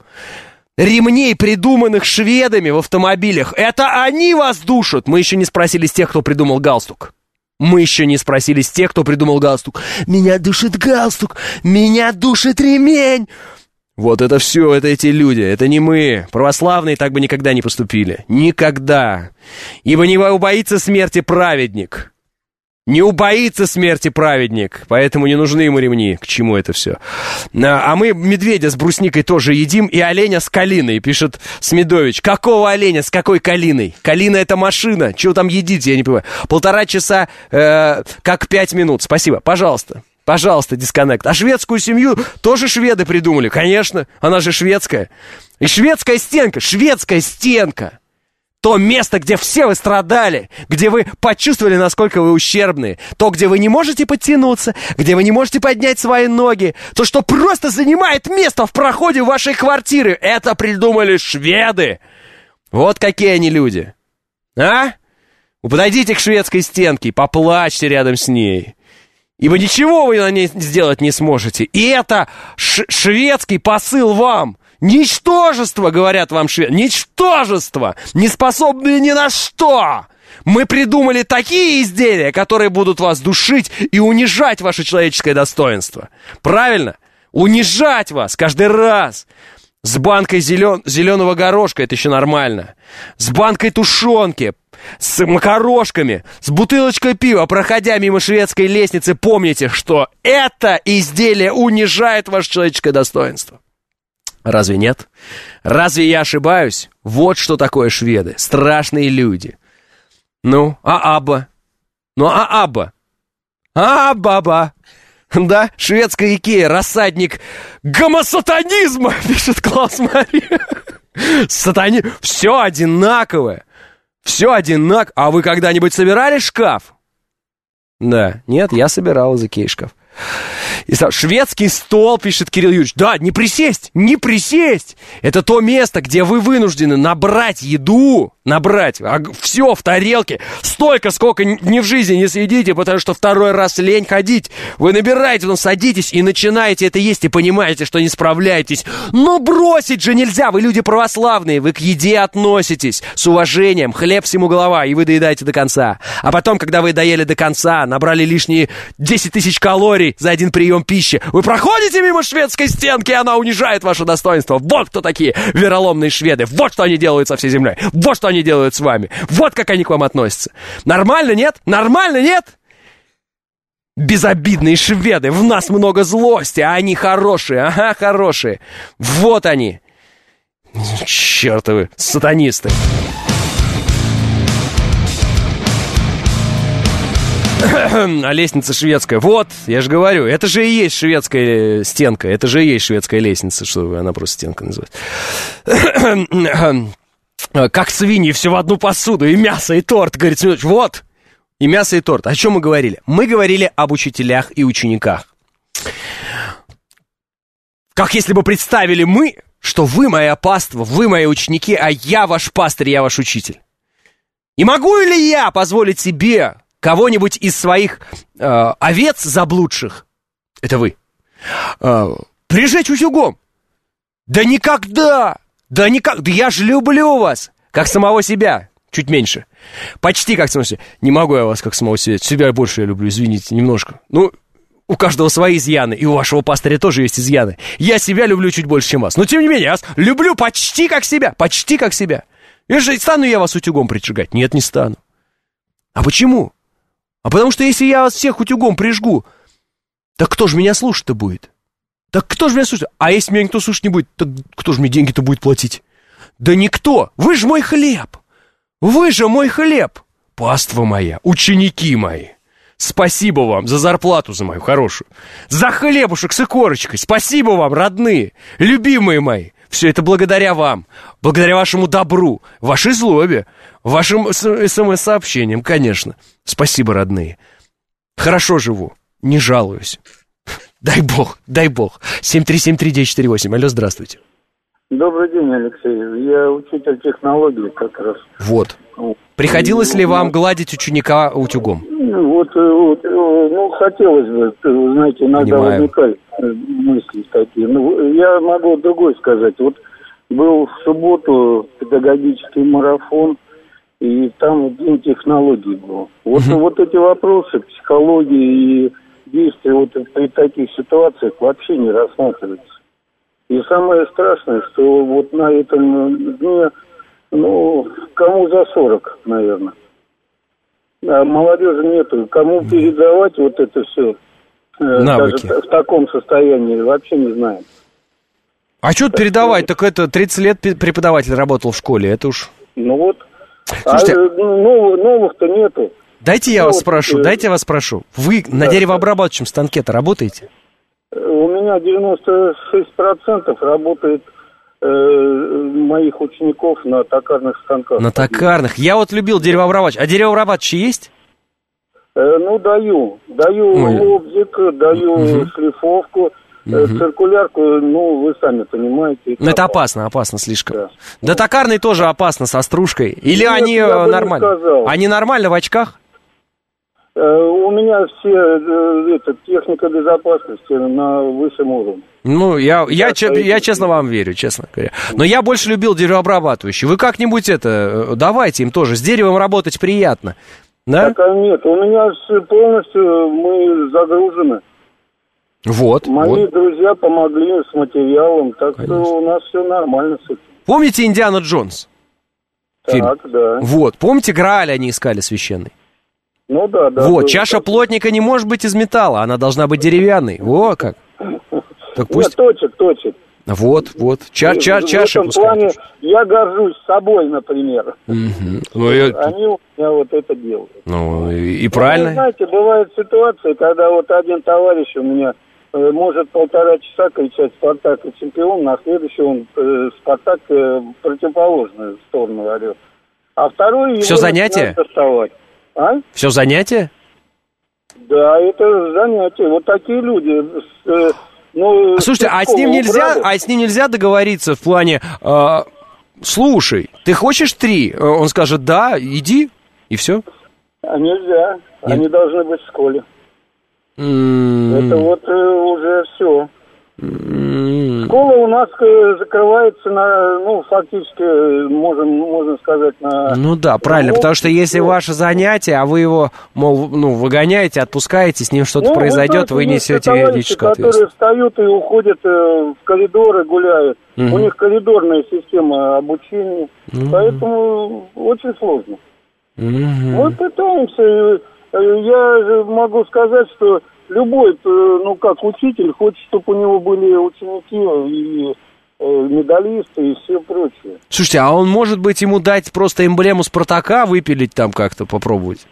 ремней, придуманных шведами в автомобилях. Это они вас душат. Мы еще не спросили с тех, кто придумал галстук. Мы еще не спросили с тех, кто придумал галстук. Меня душит галстук, меня душит ремень. Вот это все, это эти люди, это не мы. Православные так бы никогда не поступили. Никогда. Ибо не убоится смерти праведник. Не убоится смерти праведник. Поэтому не нужны ему ремни. К чему это все? А мы медведя с брусникой тоже едим, и оленя с калиной, пишет Смедович. Какого оленя с какой калиной? Калина — это машина. Чего там едите, я не понимаю. Полтора часа, э, как пять минут. Спасибо, пожалуйста. Пожалуйста, дисконнект. А шведскую семью тоже шведы придумали. Конечно, она же шведская. И шведская стенка, шведская стенка. То место, где все вы страдали, где вы почувствовали, насколько вы ущербные. То, где вы не можете подтянуться, где вы не можете поднять свои ноги. То, что просто занимает место в проходе вашей квартиры. Это придумали шведы. Вот какие они люди. А? Вы подойдите к шведской стенке и поплачьте рядом с ней. Ибо ничего вы на ней сделать не сможете. И это ш- шведский посыл вам. Ничтожество, говорят вам шведы. Ничтожество, не способные ни на что. Мы придумали такие изделия, которые будут вас душить и унижать ваше человеческое достоинство. Правильно? Унижать вас каждый раз. С банкой зелен... зеленого горошка, это еще нормально. С банкой тушенки, с макарошками, с бутылочкой пива, проходя мимо шведской лестницы, помните, что это изделие унижает ваше человеческое достоинство. Разве нет? Разве я ошибаюсь? Вот что такое шведы. Страшные люди. Ну, а Абба? Ну, а Абба? А Абба-ба? Да, шведская Икея, рассадник гомосатанизма, пишет Клаус Мария. Сатани... Все одинаковое. Все одинаково. А вы когда-нибудь собирали шкаф? Да, нет, я собирал из Икеи шкаф. И шведский стол, пишет Кирилл Юрьевич. Да, не присесть, не присесть. Это то место, где вы вынуждены набрать еду, набрать а, все в тарелке, столько, сколько ни в жизни не съедите, потому что второй раз лень ходить. Вы набираете, ну, садитесь и начинаете это есть, и понимаете, что не справляетесь. Но бросить же нельзя, вы люди православные, вы к еде относитесь с уважением, хлеб всему голова, и вы доедаете до конца. А потом, когда вы доели до конца, набрали лишние десять тысяч калорий за один прием пищи, вы проходите мимо шведской стенки, и она унижает ваше достоинство. Вот кто такие вероломные шведы, вот что они делают со всей землей, вот что они делают с вами, вот как они к вам относятся. Нормально, нет? Нормально, нет? Безобидные шведы, в нас много злости, а они хорошие, ага, хорошие. Вот они. Чертовы сатанисты. А лестница шведская. Вот, я же говорю, это же и есть шведская стенка. Это же и есть шведская лестница, что она просто стенка называется. Как свиньи, все в одну посуду. И мясо, и торт, говорит Смедович. Вот, и мясо, и торт. О чем мы говорили? Мы говорили об учителях и учениках. Как если бы представили мы, что вы моя паства, вы мои ученики, а я ваш пастырь, я ваш учитель. И могу ли я позволить себе кого-нибудь из своих э, овец заблудших, это вы, э, прижечь утюгом? Да никогда! Да никак! Да я же люблю вас! Как самого себя. Чуть меньше. Почти как самого себя. Не могу я вас как самого себя. Себя больше я люблю, извините, немножко. Ну, у каждого свои изъяны. И у вашего пастыря тоже есть изъяны. Я себя люблю чуть больше, чем вас. Но, тем не менее, я вас люблю почти как себя. Почти как себя. И же стану я вас утюгом прижигать? Нет, не стану. А почему? А потому что если я вас всех утюгом прижгу, так кто же меня слушать-то будет? Так кто же меня слушает? А если меня никто слушать не будет, так кто же мне деньги-то будет платить? Да никто. Вы же мой хлеб. Вы же мой хлеб. Паства моя, ученики мои. Спасибо вам за зарплату, за мою хорошую. За хлебушек с икорочкой. Спасибо вам, родные, любимые мои. Все это благодаря вам. Благодаря вашему добру, вашей злобе, вашим смс-сообщениям, конечно. Спасибо, родные. Хорошо живу, не жалуюсь. Дай бог, дай бог. семь три семь три девять четыре восемь. Алло, здравствуйте. Добрый день, Алексей. Я учитель технологий как раз. Вот. Приходилось ли вам гладить ученика утюгом? Вот, вот ну, хотелось бы, знаете, иногда Понимаю. возникают мысли такие. Ну, я могу другой сказать. Вот был в субботу педагогический марафон, и там день технологий был. Вот, угу. вот эти вопросы психологии и действия вот при таких ситуациях вообще не рассматриваются. И самое страшное, что вот на этом дне, ну, кому за сорок, наверное. А молодежи нету. Кому передавать вот это все, навыки. Даже в таком состоянии, вообще не знаем. А что передавать? Так это тридцать лет преподаватель работал в школе, это уж... Ну вот. Слушайте, а нов, новых-то нету. Дайте я ну, вас вот, спрошу, э... дайте я вас спрошу. Вы да, на деревообрабатывающем станке-то работаете? У меня девяносто шесть процентов работает э, моих учеников на токарных станках. На токарных. Я вот любил деревообрабатывающий. А деревообрабатывающий есть? Э, ну, даю. Даю Ой. лобзик, даю угу. шлифовку, угу. э, циркулярку, ну, вы сами понимаете. Ну, это опасно, опасно слишком. Да, да токарный тоже опасно, со стружкой. Или Нет, они нормально? Они нормально в очках? У меня все это, техника безопасности на высшем уровне. Ну, я, я, я, я честно вам верю, честно говоря. Но я больше любил деревообрабатывающий. Вы как-нибудь это, давайте им тоже. С деревом работать приятно. Да? Так, нет, у меня полностью мы загружены. Вот. Мои вот. друзья помогли с материалом, так Конечно. что у нас все нормально с этим. Помните «Индиана Джонс»? Так, фильм? Да. Вот, помните, Грааль они искали священный? Ну да, да. Вот, чаша так. плотника не может быть из металла, она должна быть деревянной. Во как. Так пусть... Нет, точек, точек. Вот, вот. Ча- ча- в чаша этом пускай. плане я горжусь собой, например. Угу. Ну, я... Они у меня вот это делают. Ну, и, и правильно. Ну, знаете, бывают ситуации, когда вот один товарищ у меня э, может полтора часа кричать «Спартак» и «Чемпион», на следующий он э, «Спартак» э, противоположную сторону орет. А второй его Все занятие? доставать. А? Все занятие? Да, это занятие. Вот такие люди. Э, ну, Слушайте, а с ним нельзя, а с ним нельзя договориться в плане, э, слушай, ты хочешь три? Он скажет, да, иди, и все. А нельзя. Нет. Они должны быть в школе. Mm. Это вот э, уже все. Mm. Школа у нас закрывается на, ну, фактически, можем, можно сказать, на... Ну да, правильно, потому что если ваше занятие, а вы его, мол, ну, выгоняете, отпускаете, с ним что-то ну, произойдет, вы, вы несете юридическую ответственность. Которые встают и уходят в коридоры, гуляют. Mm-hmm. У них коридорная система обучения, mm-hmm. поэтому очень сложно. Mm-hmm. Мы пытаемся, я могу сказать, что любой, ну как учитель, хочет, чтобы у него были ученики и э, медалисты и все прочее. Слушайте, а он, может быть, ему дать просто эмблему Спартака, выпилить там как-то, попробовать?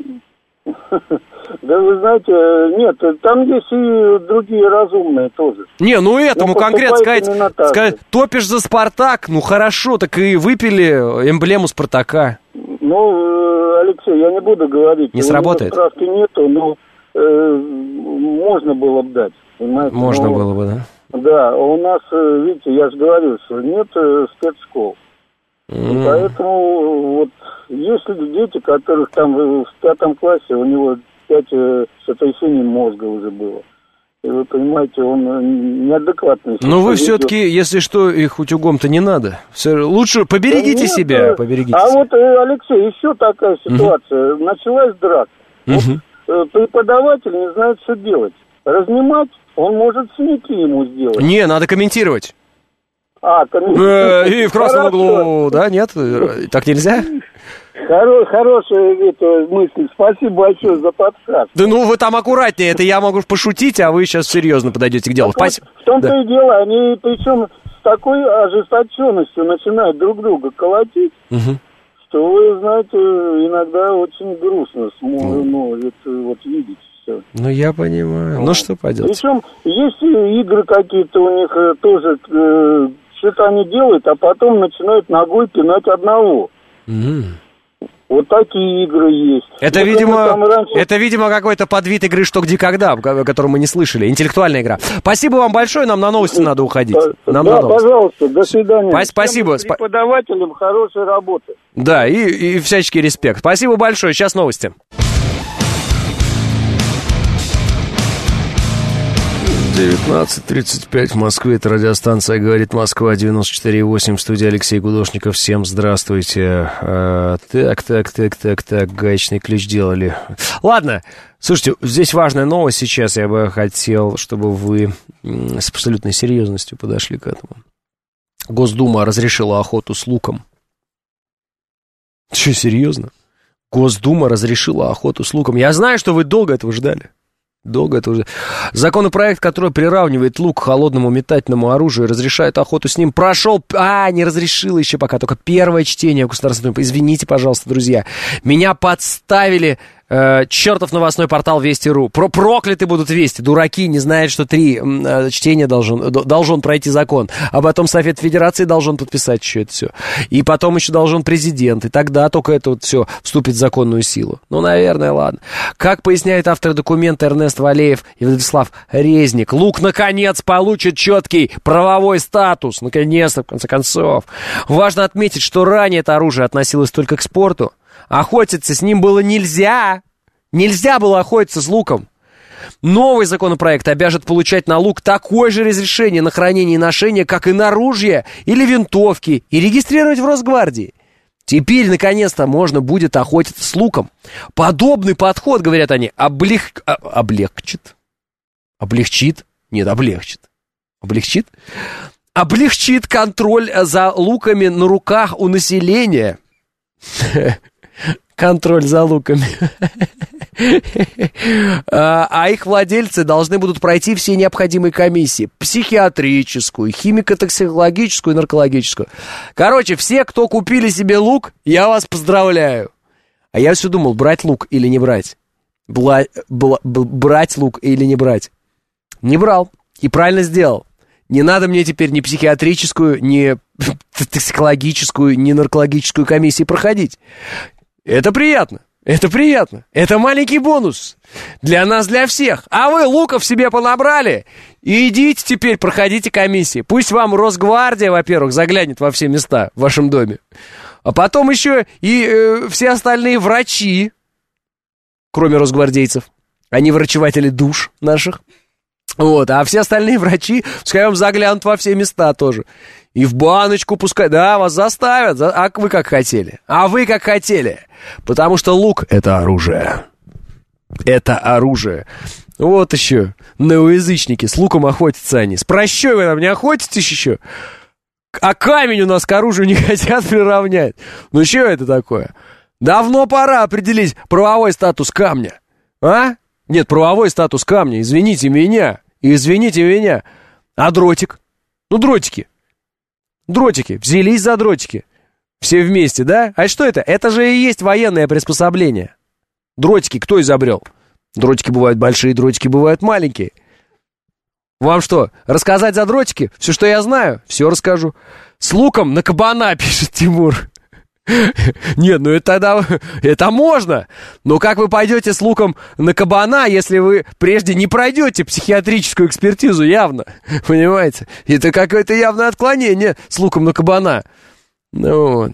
Да вы знаете, нет, там есть и другие разумные тоже. Не, ну этому конкретно сказать, сказать, топишь за Спартак, ну хорошо, так и выпили эмблему Спартака. Ну, Алексей, я не буду говорить. Не сработает? Справки нету, но э, можно было бы дать, понимаете? Можно но, было бы, да? Да, у нас, видите, я же говорю, что нет спецшкол. Mm. Поэтому вот есть дети, которых там в пятом классе у него пять сотрясений мозга уже было. вы понимаете, он неадекватный. Но вы все-таки, если что, их утюгом-то не надо. Все, лучше поберегите Нет, себя, поберегите А себя. вот, Алексей, еще такая ситуация. Угу. Началась драка. Угу. Вот, преподаватель не знает, что делать. Разнимать, он может синяки ему сделать. Не, надо комментировать. А, комментировать. И в красном углу, да, нет? Так нельзя? Хоро- хорошая это, мысль. Спасибо большое за подсказ. Да ну вы там аккуратнее, это я могу пошутить, а вы сейчас серьезно подойдете к делу. А Спасибо. В том-то да. и дело, они причем с такой ожесточенностью начинают друг друга колотить, угу. что вы знаете, иногда очень грустно ну, ну, это вот видеть все. Ну я понимаю. Вот. Ну что поделать. Причем есть игры какие-то у них тоже, э, что-то они делают, а потом начинают ногой пинать одного. Угу. Вот такие игры есть. Это, вот видимо, раньше... это, видимо, какой-то подвид игры «Что, где, когда», о котором мы не слышали. Интеллектуальная игра. Спасибо вам большое, нам на новости надо уходить. Нам да, пожалуйста, до свидания. Спа- спасибо. Всем преподавателям хорошей работы. Да, и, и всяческий респект. Спасибо большое, сейчас новости. девятнадцать тридцать пять в Москве, это радиостанция «Говорит Москва», девяносто четыре и восемь, в студии Алексей Гудошников. Всем здравствуйте. А, так, так, так, так, так, гаечный ключ делали. Ладно, слушайте, здесь важная новость сейчас, я бы хотел, чтобы вы с абсолютной серьезностью подошли к этому. Госдума разрешила охоту с луком. Что, серьезно? Госдума разрешила охоту с луком. Я знаю, что вы долго этого ждали. Долго это уже. Законопроект, который приравнивает лук к холодному метательному оружию и разрешает охоту с ним, прошел... А, не разрешил еще пока, только первое чтение в Государственной Думы. Извините, пожалуйста, друзья. Меня подставили... Э, чертов новостной портал Вести точка ру. Про прокляты будут Вести. Дураки не знают, что три э, чтения должен, должен пройти закон. А потом Совет Федерации должен подписать еще это все. И потом еще должен президент. И тогда только это вот все вступит в законную силу. Ну, наверное, ладно. Как поясняет автор документа Эрнест Валеев и Владислав Резник, лук, наконец, получит четкий правовой статус. Наконец-то, в конце концов. Важно отметить, что ранее это оружие относилось только к спорту. Охотиться с ним было нельзя. Нельзя было охотиться с луком. Новый законопроект обяжет получать на лук такое же разрешение на хранение и ношение, как и на ружья или винтовки, и регистрировать в Росгвардии. Теперь, наконец-то, можно будет охотиться с луком. Подобный подход, говорят они, облег... облегчит. Облегчит? Нет, облегчит. Облегчит? Облегчит контроль за луками на руках у населения. Контроль за луками. А их владельцы должны будут пройти все необходимые комиссии. Психиатрическую, химико-токсикологическую и наркологическую. Короче, все, кто купили себе лук, я вас поздравляю. А я все думал, брать лук или не брать. Бла... Бла... Брать лук или не брать. Не брал. И правильно сделал. Не надо мне теперь ни психиатрическую, ни токсикологическую, ни наркологическую комиссии проходить. Это приятно, это приятно. Это маленький бонус для нас, для всех. А вы луков себе понабрали, и идите теперь, проходите комиссии. Пусть вам Росгвардия, во-первых, заглянет во все места в вашем доме. А потом еще и э, все остальные врачи, кроме росгвардейцев. Они врачеватели душ наших. Вот, а все остальные врачи, пускай вам заглянут во все места тоже. И в баночку пускай, да, вас заставят. А вы как хотели? А вы как хотели? Потому что лук — это оружие. Это оружие. Вот еще неоязычники, с луком охотятся они. С прощой вы там не охотитесь еще? А камень у нас к оружию не хотят приравнять. Ну что это такое? Давно пора определить правовой статус камня. А? Нет, правовой статус камня, извините меня. Извините меня. А дротик? Ну, дротики. Дротики. Взялись за дротики. Все вместе, да? А что это? Это же и есть военное приспособление. Дротики кто изобрел? Дротики бывают большие, дротики бывают маленькие. Вам что, рассказать за дротики? Все, что я знаю, все расскажу. С луком на кабана, пишет Тимур. Нет, ну это тогда... Это можно. Но как вы пойдете с луком на кабана, если вы прежде не пройдете психиатрическую экспертизу явно? Понимаете? Это какое-то явное отклонение с луком на кабана. Ну вот.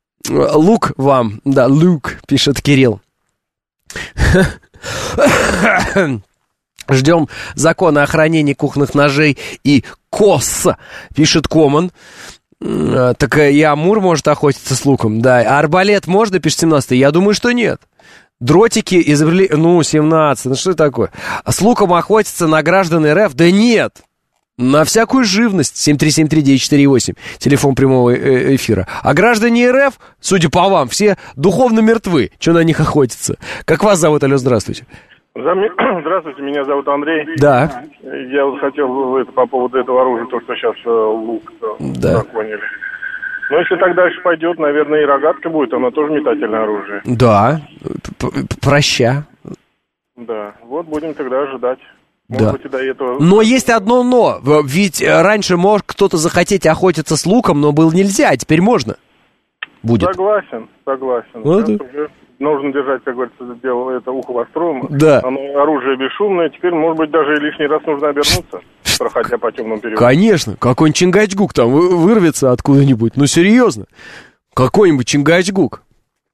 Лук вам. Да, лук, пишет Кирилл. Ждем закона о хранении кухонных ножей и кос, пишет Коман. Так и Амур может охотиться с луком, да. А арбалет можно, пишет семнадцатый? Я думаю, что нет. Дротики изобрели... Ну, семнадцать, ну что это такое? А с луком охотиться на граждан РФ? Да нет. На всякую живность. семь три семь три девять четыре восемь. Телефон прямого эфира. А граждане РФ, судя по вам, все духовно мертвы. Что на них охотиться? Как вас зовут? Алло, здравствуйте. Здравствуйте, меня зовут Андрей. Да. Я вот хотел это, по поводу этого оружия, то, что сейчас э, лук да. законили. Но если так дальше пойдет, наверное, и рогатка будет, она тоже метательное оружие. Да, проща. Да, вот будем тогда ожидать. Да. Может быть, и до этого... Но есть одно но. Ведь раньше мог кто-то захотеть охотиться с луком, но было нельзя, а теперь можно. Будет. Согласен, согласен. Вот. Нужно держать, как говорится, дело, это ухо востровым. Да. Оно оружие бесшумное. Теперь, может быть, даже лишний раз нужно обернуться, проходя по темному периоду. Конечно. Какой-нибудь Чингачгук там вырвется откуда-нибудь. Ну, серьезно. Какой-нибудь Чингачгук.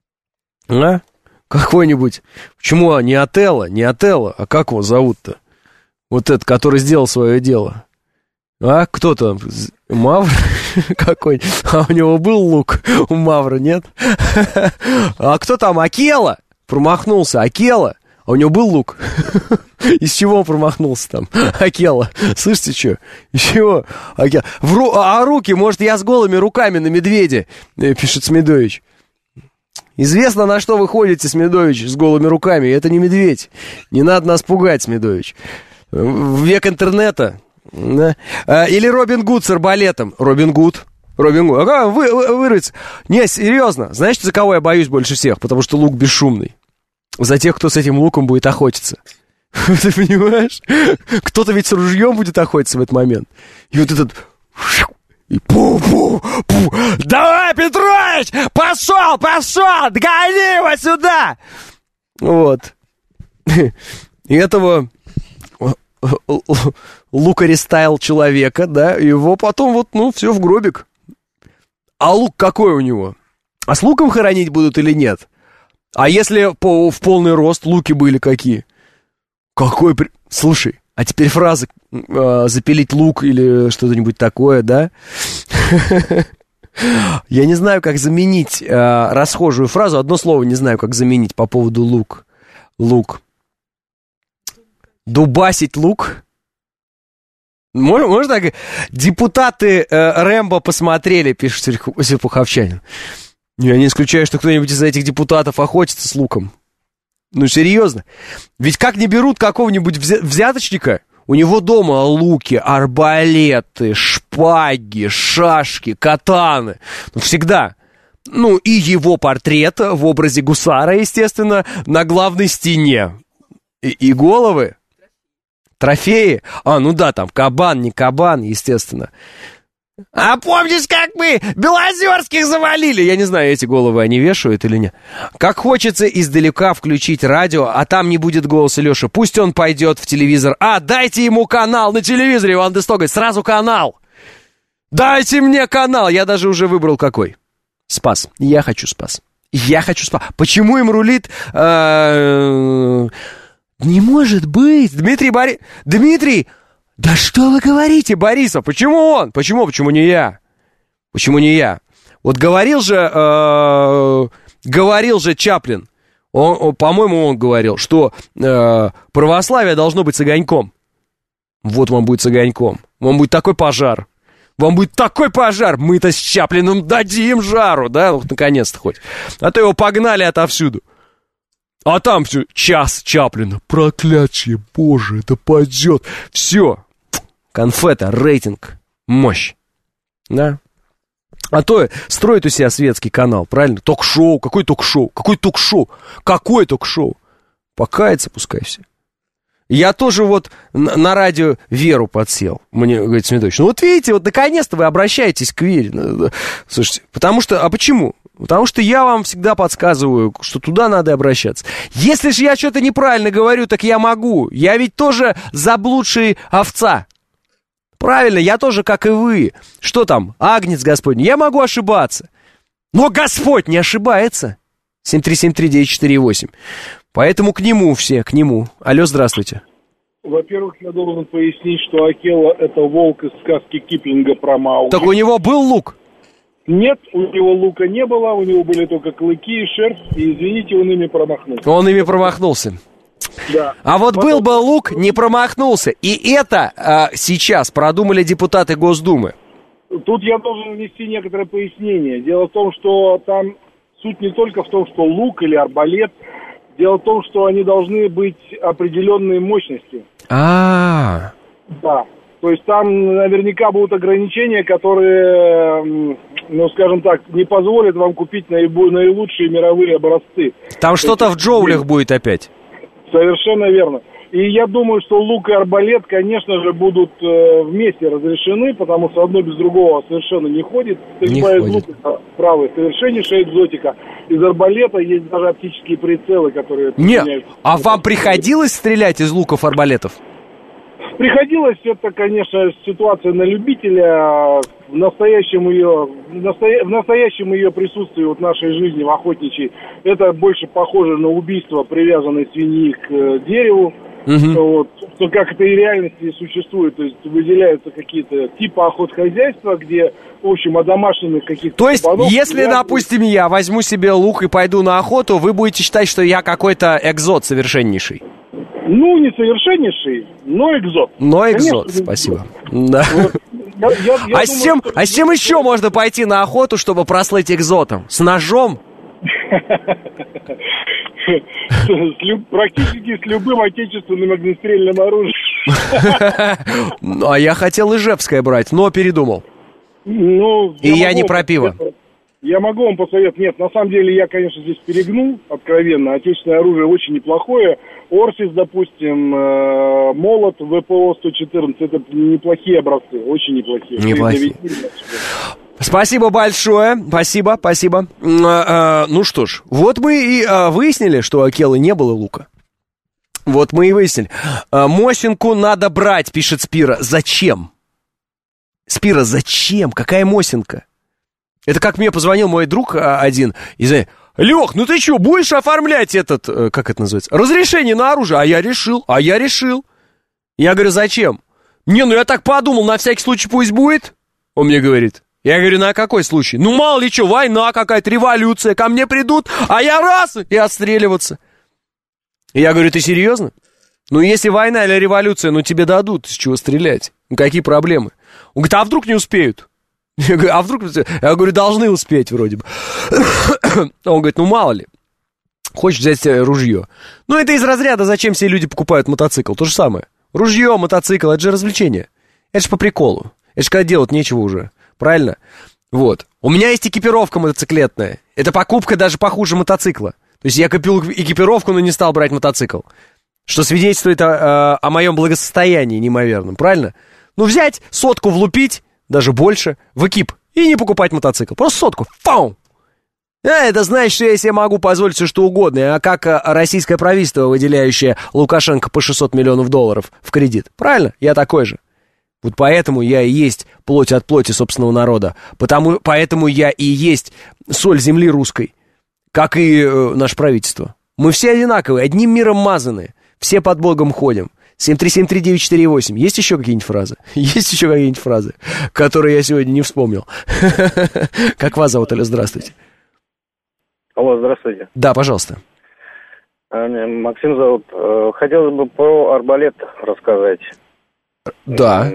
А? Какой-нибудь. Почему не Отелло? Не Отелло. А как его зовут-то? Вот этот, который сделал свое дело. А? Кто там? Мавр? Какой? А у него был лук? У Мавра нет? А кто там? Акела? Промахнулся. Акела? А у него был лук? Из чего он промахнулся там? Акела. Слышите, что? Из чего? Акела. В ру... А руки? Может, я с голыми руками на медведя? Пишет Смедович. Известно, на что вы ходите, Смедович, с голыми руками. Это не медведь. Не надо нас пугать, Смедович. В век интернета... Да. А, или Робин Гуд с арбалетом. Робин Гуд. Робин Гуд. А вы, вы, вырвется. Не, серьезно. Знаешь, за кого я боюсь больше всех? Потому что лук бесшумный. За тех, кто с этим луком будет охотиться. Ты понимаешь? Кто-то ведь с ружьем будет охотиться в этот момент. И вот этот... И пу-пу-пу. Давай, Петрович! Пошел, пошел! Гони его сюда! Вот. И этого... лукарестайл человека, да, его потом вот, ну, все в гробик. А лук какой у него? А с луком хоронить будут или нет? А если по, в полный рост луки были какие? Какой... При... Слушай, а теперь фраза э, «запилить лук» или что-нибудь такое, да? Я не знаю, как заменить э, расхожую фразу. Одно слово не знаю, как заменить по поводу лук. Лук. Дубасить лук? Можно, можно так? Депутаты э, Рэмбо посмотрели, пишет Серпуховчанин. Я не исключаю, что кто-нибудь из этих депутатов охотится с луком. Ну, серьезно. Ведь как не берут какого-нибудь взя- взяточника, у него дома луки, арбалеты, шпаги, шашки, катаны. Ну, всегда. Ну, и его портрет в образе гусара, естественно, на главной стене. И, и головы. Трофеи? А, ну да, там кабан, не кабан, естественно. А помнишь, как мы Белозерских завалили? Я не знаю, эти головы они вешают или нет. Как хочется издалека включить радио, а там не будет голоса Леши. Пусть он пойдет в телевизор. А, дайте ему канал на телевизоре, Иван Десто говорит, сразу канал. Дайте мне канал. Я даже уже выбрал какой. Спас. Я хочу Спас. Я хочу Спас. Почему им рулит... Не может быть! Дмитрий Борис... Дмитрий! Да что вы говорите, Борисов? Почему он? Почему? Почему не я? Почему не я? Вот говорил же... Э, говорил же Чаплин. Он, он, по-моему, он говорил, что э, православие должно быть с огоньком. Вот вам будет с огоньком. Вам будет такой пожар. Вам будет такой пожар. Мы-то с Чаплиным дадим жару, да? Вот, наконец-то хоть. А то его погнали отовсюду. А там все, час Чаплина. Проклятие, боже, это пойдет. Все. Конфета, рейтинг, мощь. Да? А то строит у себя светский канал, правильно? Ток-шоу. Какой ток-шоу? Какой ток-шоу? Какое ток-шоу? Покаяться пускай все. Я тоже вот на, на радио Веру подсел. Мне говорит Смедович, ну вот видите, вот наконец-то вы обращаетесь к Вере. Слушайте, потому что, а почему? Потому что я вам всегда подсказываю, что туда надо обращаться. Если же я что-то неправильно говорю, так я могу. Я ведь тоже заблудший овца. Правильно, я тоже, как и вы. Что там, агнец Господень? Я могу ошибаться. Но Господь не ошибается. семь три семь три девять четыре восемь. Поэтому к нему все, к нему. Алло, здравствуйте. Во-первых, я должен пояснить, что Акела — это волк из сказки Киплинга про Маугли. Так у него был лук? Нет, у него лука не было, у него были только клыки и шерсть, и, извините, он ими промахнулся. Он ими промахнулся. Да. А вот Потом... был бы лук, не промахнулся. И это а, сейчас продумали депутаты Госдумы. Тут я должен внести некоторое пояснение. Дело в том, что там суть не только в том, что лук или арбалет. Дело в том, что они должны быть определенной мощности. А-а-а. Да. То есть там наверняка будут ограничения, которые, ну, скажем так, не позволят вам купить наилучшие мировые образцы. Там что-то в джоулях будет опять. Совершенно верно. И я думаю, что лук и арбалет, конечно же, будут э, вместе разрешены, потому что одно без другого совершенно не ходит. Стрельба из лука правая совершеннейшая экзотика. Из арбалета есть даже оптические прицелы, которые... Нет, а вам приходилось стрелять из луков арбалетов? Приходилось, это, конечно, ситуация на любителя. В настоящем ее, в настоя, в настоящем ее присутствии вот нашей жизни в охотничьей, это больше похоже на убийство привязанной свиньи к э, дереву. Uh-huh. Вот, что как это и в реальности существует, то есть выделяются какие-то типа охотхозяйства, где, в общем, одомашненных каких-то... То есть, кабанов, если, я... допустим, я возьму себе лук и пойду на охоту, вы будете считать, что я какой-то экзот совершеннейший? Ну, не совершеннейший, но экзот. Но экзот, конечно, спасибо. Да. Вот. Я, я, я а, думаю, с чем, что... а с чем еще можно пойти на охоту, чтобы прослыть экзотом? С ножом? Практически с любым отечественным огнестрельным оружием. А я хотел ижевское брать, но передумал. Ну, и я не про пиво. Я могу вам посоветовать. Нет, на самом деле я, конечно, здесь перегнул откровенно. Отечественное оружие очень неплохое. Орсис, допустим, э, молот ВПО сто четырнадцать. Это неплохие образцы, очень неплохие. Неплохие. Спасибо большое, спасибо, спасибо. А, а, ну что ж, вот мы и а, выяснили, что у Акелы не было лука. Вот мы и выяснили. А, Мосинку надо брать, пишет Спира. Зачем? Спира, зачем? Какая Мосинка? Это как мне позвонил мой друг один и говорит: Лех, ну ты что, будешь оформлять этот, как это называется, разрешение на оружие? А я решил, а я решил. Я говорю, зачем? Не, ну я так подумал, на всякий случай пусть будет. Он мне говорит. Я говорю, на какой случай? Ну мало ли что, война какая-то, революция, ко мне придут, а я раз и отстреливаться. И я говорю, ты серьезно? Ну если война или революция, ну тебе дадут, с чего стрелять. Ну какие проблемы? Он говорит, а вдруг не успеют? Я говорю, а вдруг... Я говорю, должны успеть вроде бы. Он говорит, ну мало ли. Хочешь взять ружье? Ну это из разряда, зачем все люди покупают мотоцикл. То же самое. Ружье, мотоцикл, это же развлечение. Это же по приколу. Это же когда делать нечего уже. Правильно? Вот. У меня есть экипировка мотоциклетная. Это покупка даже похуже мотоцикла. То есть я купил экипировку, но не стал брать мотоцикл. Что свидетельствует о, о, о моем благосостоянии неимоверном. Правильно? Ну взять, сотку влупить, даже больше, в экип, и не покупать мотоцикл. Просто сотку. Фау! А, это значит, что я себе могу позволить все что угодно. А как российское правительство, выделяющее Лукашенко по шестьсот миллионов долларов в кредит. Правильно? Я такой же. Вот поэтому я и есть плоть от плоти собственного народа. Потому, поэтому я и есть соль земли русской. Как и э, наше правительство. Мы все одинаковые, одним миром мазаны. Все под Богом ходим. семь три семь три девять четыре восемь. Есть еще какие-нибудь фразы? Есть еще какие-нибудь фразы, которые я сегодня не вспомнил? Как вас зовут, Алло, здравствуйте. Алло, здравствуйте. Да, пожалуйста. Максим зовут. Хотелось бы про арбалет рассказать. Да.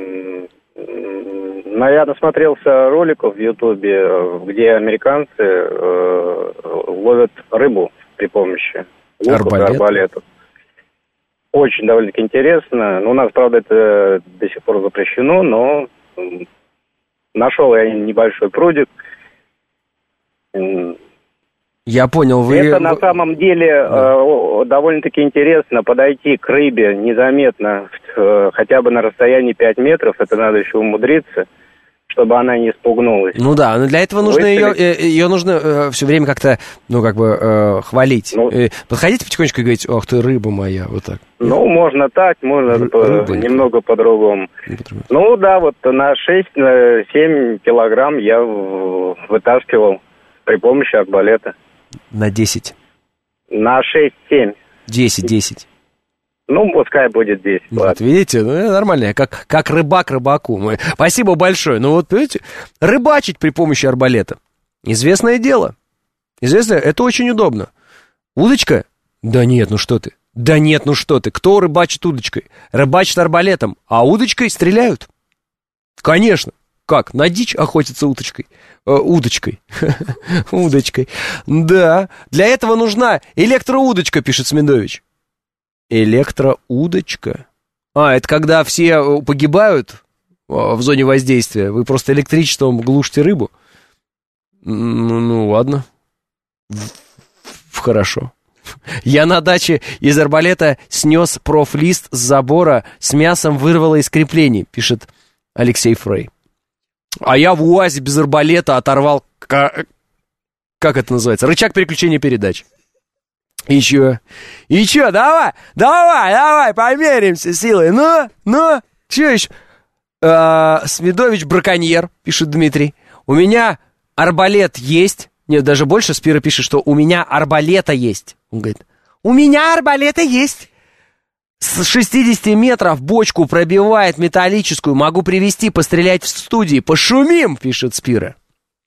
Я насмотрелся роликов в Ютубе, где американцы э, ловят рыбу при помощи луков и арбалетов. Очень довольно-таки интересно. У нас, правда, это до сих пор запрещено, но нашел я небольшой прудик. Я понял, вы... Это на самом деле э, довольно-таки интересно подойти к рыбе незаметно, э, хотя бы на расстоянии пять метров. Это надо еще умудриться, чтобы она не испугнулась. Ну да, но для этого нужно ее, ее нужно э, все время как-то, ну как бы, э, хвалить. Ну, э, подходите потихонечку и говорить, ох ты, рыба моя, вот так. Ну, можно так, можно Ры- по, немного по-другому. Ну да, вот на шесть-семь килограмм я вытаскивал при помощи арбалета. На десять? На шесть-семь. десять, десять. Ну, пускай будет десять. Вот, видите, ну, нормально, как, как рыбак рыбаку. Мы... Спасибо большое. Ну, вот, видите, рыбачить при помощи арбалета. Известное дело. Известное, это очень удобно. Удочка? Да нет, ну что ты. Да нет, ну что ты. Кто рыбачит удочкой? Рыбачит арбалетом, а удочкой стреляют. Конечно. Как? На дичь охотятся уточкой. Э, удочкой. Удочкой. Да. Для этого нужна электроудочка, пишет Смедович. Электроудочка? А, это когда все погибают в зоне воздействия. Вы просто электричеством глушите рыбу? Ну, ну ладно. Хорошо. Я на даче из арбалета снес профлист с забора, с мясом вырвало из креплений, пишет Алексей Фрей. А я в УАЗе без арбалета оторвал, как, как это называется, рычаг переключения передач. И чё? И чё, давай, давай, давай, померимся силой. Ну, ну, чё еще? А, Смедович браконьер, пишет Дмитрий. У меня арбалет есть. Нет, даже больше Спира пишет, что у меня арбалета есть. Он говорит, у меня арбалета есть. С шестидесяти метров бочку пробивает металлическую. Могу привезти, пострелять в студии. Пошумим, пишет Спира.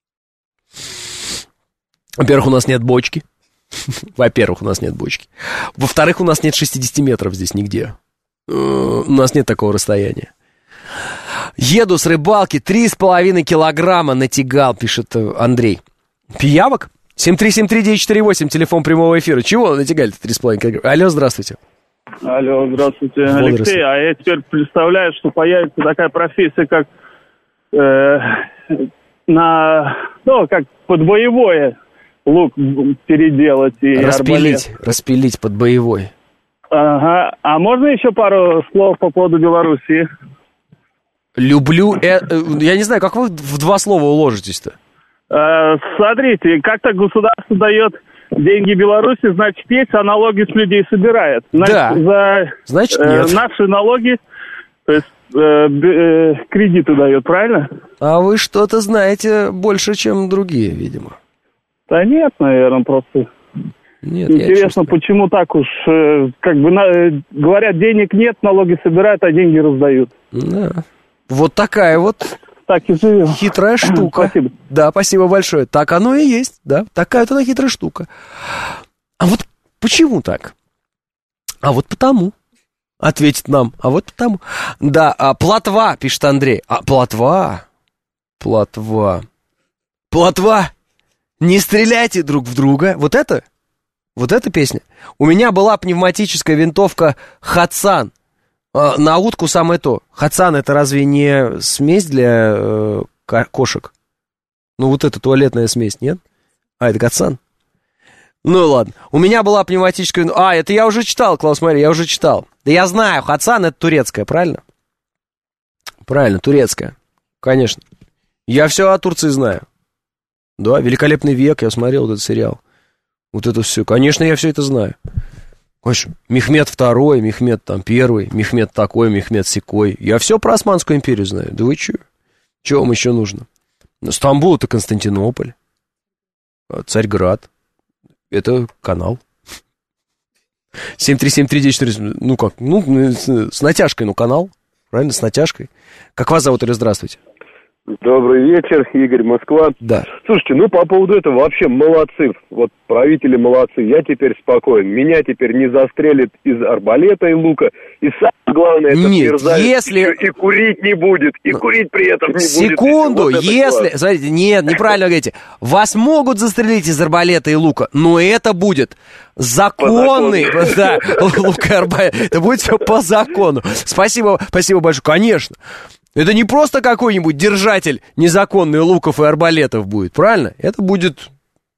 Во-первых, у нас нет бочки. Во-первых, у нас нет бочки. Во-вторых, у нас нет шестидесяти метров здесь нигде. У нас нет такого расстояния. Еду с рыбалки, три с половиной килограмма натягал, пишет Андрей. Пиявок? семь три семь три девять четыре восемь, телефон прямого эфира. Чего натягали-то три с половиной килограмма? Алло, здравствуйте. Алло, здравствуйте, Алексей. А я теперь представляю, что появится такая профессия, как э, на, ну, как под боевое лук переделать и распилить, арбалет. Распилить под боевой. Ага. А можно еще пару слов по поводу Белоруссии? Люблю... Э, я не знаю, как вы в два слова уложитесь-то? Э, смотрите, как-то государство дает деньги Беларуси, значит, есть, а налоги с людей собирает. Значит, да. За значит, э, нет. наши налоги, то есть э, э, кредиты дает, правильно? А вы что-то знаете больше, чем другие, видимо. Да нет, наверное, просто... Нет, интересно, почему так уж, э, как бы, на, э, говорят, денег нет, налоги собирают, а деньги раздают. Да. Вот такая вот так и живем. Хитрая штука. Спасибо. Да, спасибо большое. Так оно и есть, да. Такая вот она хитрая штука. А вот почему так? А вот потому. Ответит нам. А вот потому. Да, а, плотва, пишет Андрей. А, плотва. Плотва. Плотва. Не стреляйте друг в друга. Вот это? Вот эта песня. У меня была пневматическая винтовка Хатсан. На утку самое то. Хатсан — это разве не смесь для э, кошек? Ну, вот эта туалетная смесь, нет? А, это Хатсан? Ну, ладно. У меня была пневматическая... А, это я уже читал, Клаус, смотри, я уже читал. Да я знаю, Хатсан — это турецкая, правильно? Правильно, турецкая. Конечно. Я все о Турции знаю. Да, «Великолепный век», я смотрел вот этот сериал. Вот это все. Конечно, я все это знаю. Конечно, Мехмед второй, Мехмед там первый, Мехмед такой, Мехмед сякой. Я все про Османскую империю знаю. Да вы че? Че вам еще нужно? Стамбул — это Константинополь. Царьград — это канал. семь три семь три девять четыре. Ну как? Ну, с натяжкой, ну канал. Правильно, с натяжкой. Как вас зовут или здравствуйте? Добрый вечер, Игорь, Москва. Да. Слушайте, ну по поводу этого вообще молодцы. Вот правители молодцы. Я теперь спокоен. Меня теперь не застрелит из арбалета и лука. И самое главное, это мерзавец если... и курить не будет. И курить при этом не Секунду, будет. Секунду, если... Смотрите, нет, неправильно говорите. Вас могут застрелить из арбалета и лука, но это будет законный... Да, лук и арбалет. Это будет все по закону. Спасибо, спасибо большое. Конечно. Это не просто какой-нибудь держатель незаконных луков и арбалетов будет, правильно? Это будет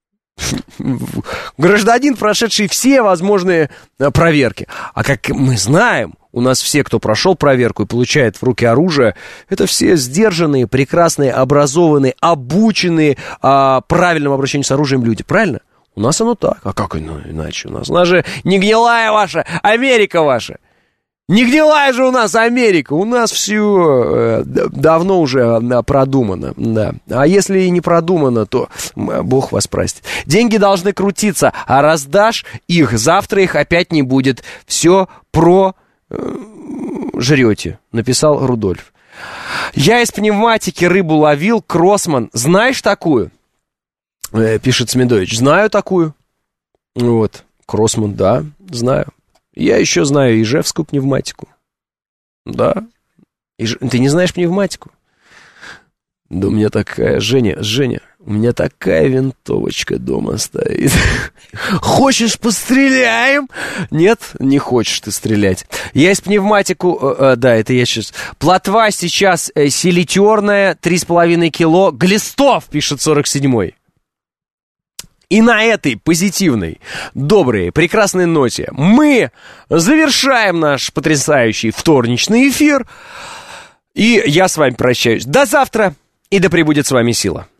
гражданин, прошедший все возможные проверки. А как мы знаем, у нас все, кто прошел проверку и получает в руки оружие, это все сдержанные, прекрасные, образованные, обученные а, правильному обращению с оружием люди, правильно? У нас оно так. А как ну, иначе? У нас, у нас же не гнилая ваша Америка ваша. Не гнилая же у нас Америка, у нас все э, давно уже э, продумано, да. А если и не продумано, то э, Бог вас простит. Деньги должны крутиться, а раздашь их, завтра их опять не будет. Все про э, жрете, написал Рудольф. Я из пневматики рыбу ловил, Кроссман. Знаешь такую? Э, пишет Смедович. Знаю такую. Вот, Кроссман, да, знаю. Я еще знаю ижевскую пневматику. Да. Иж... Ты не знаешь пневматику? Да у меня такая... Женя, Женя, у меня такая винтовочка дома стоит. Хочешь, постреляем? Нет, не хочешь ты стрелять. Я из пневматику... Э, э, да, это я сейчас... Плотва сейчас э, селитерная, три с половиной кило. Глистов, пишет сорок седьмой. И на этой позитивной, доброй, прекрасной ноте мы завершаем наш потрясающий вторничный эфир. И я с вами прощаюсь. До завтра, и да пребудет с вами сила.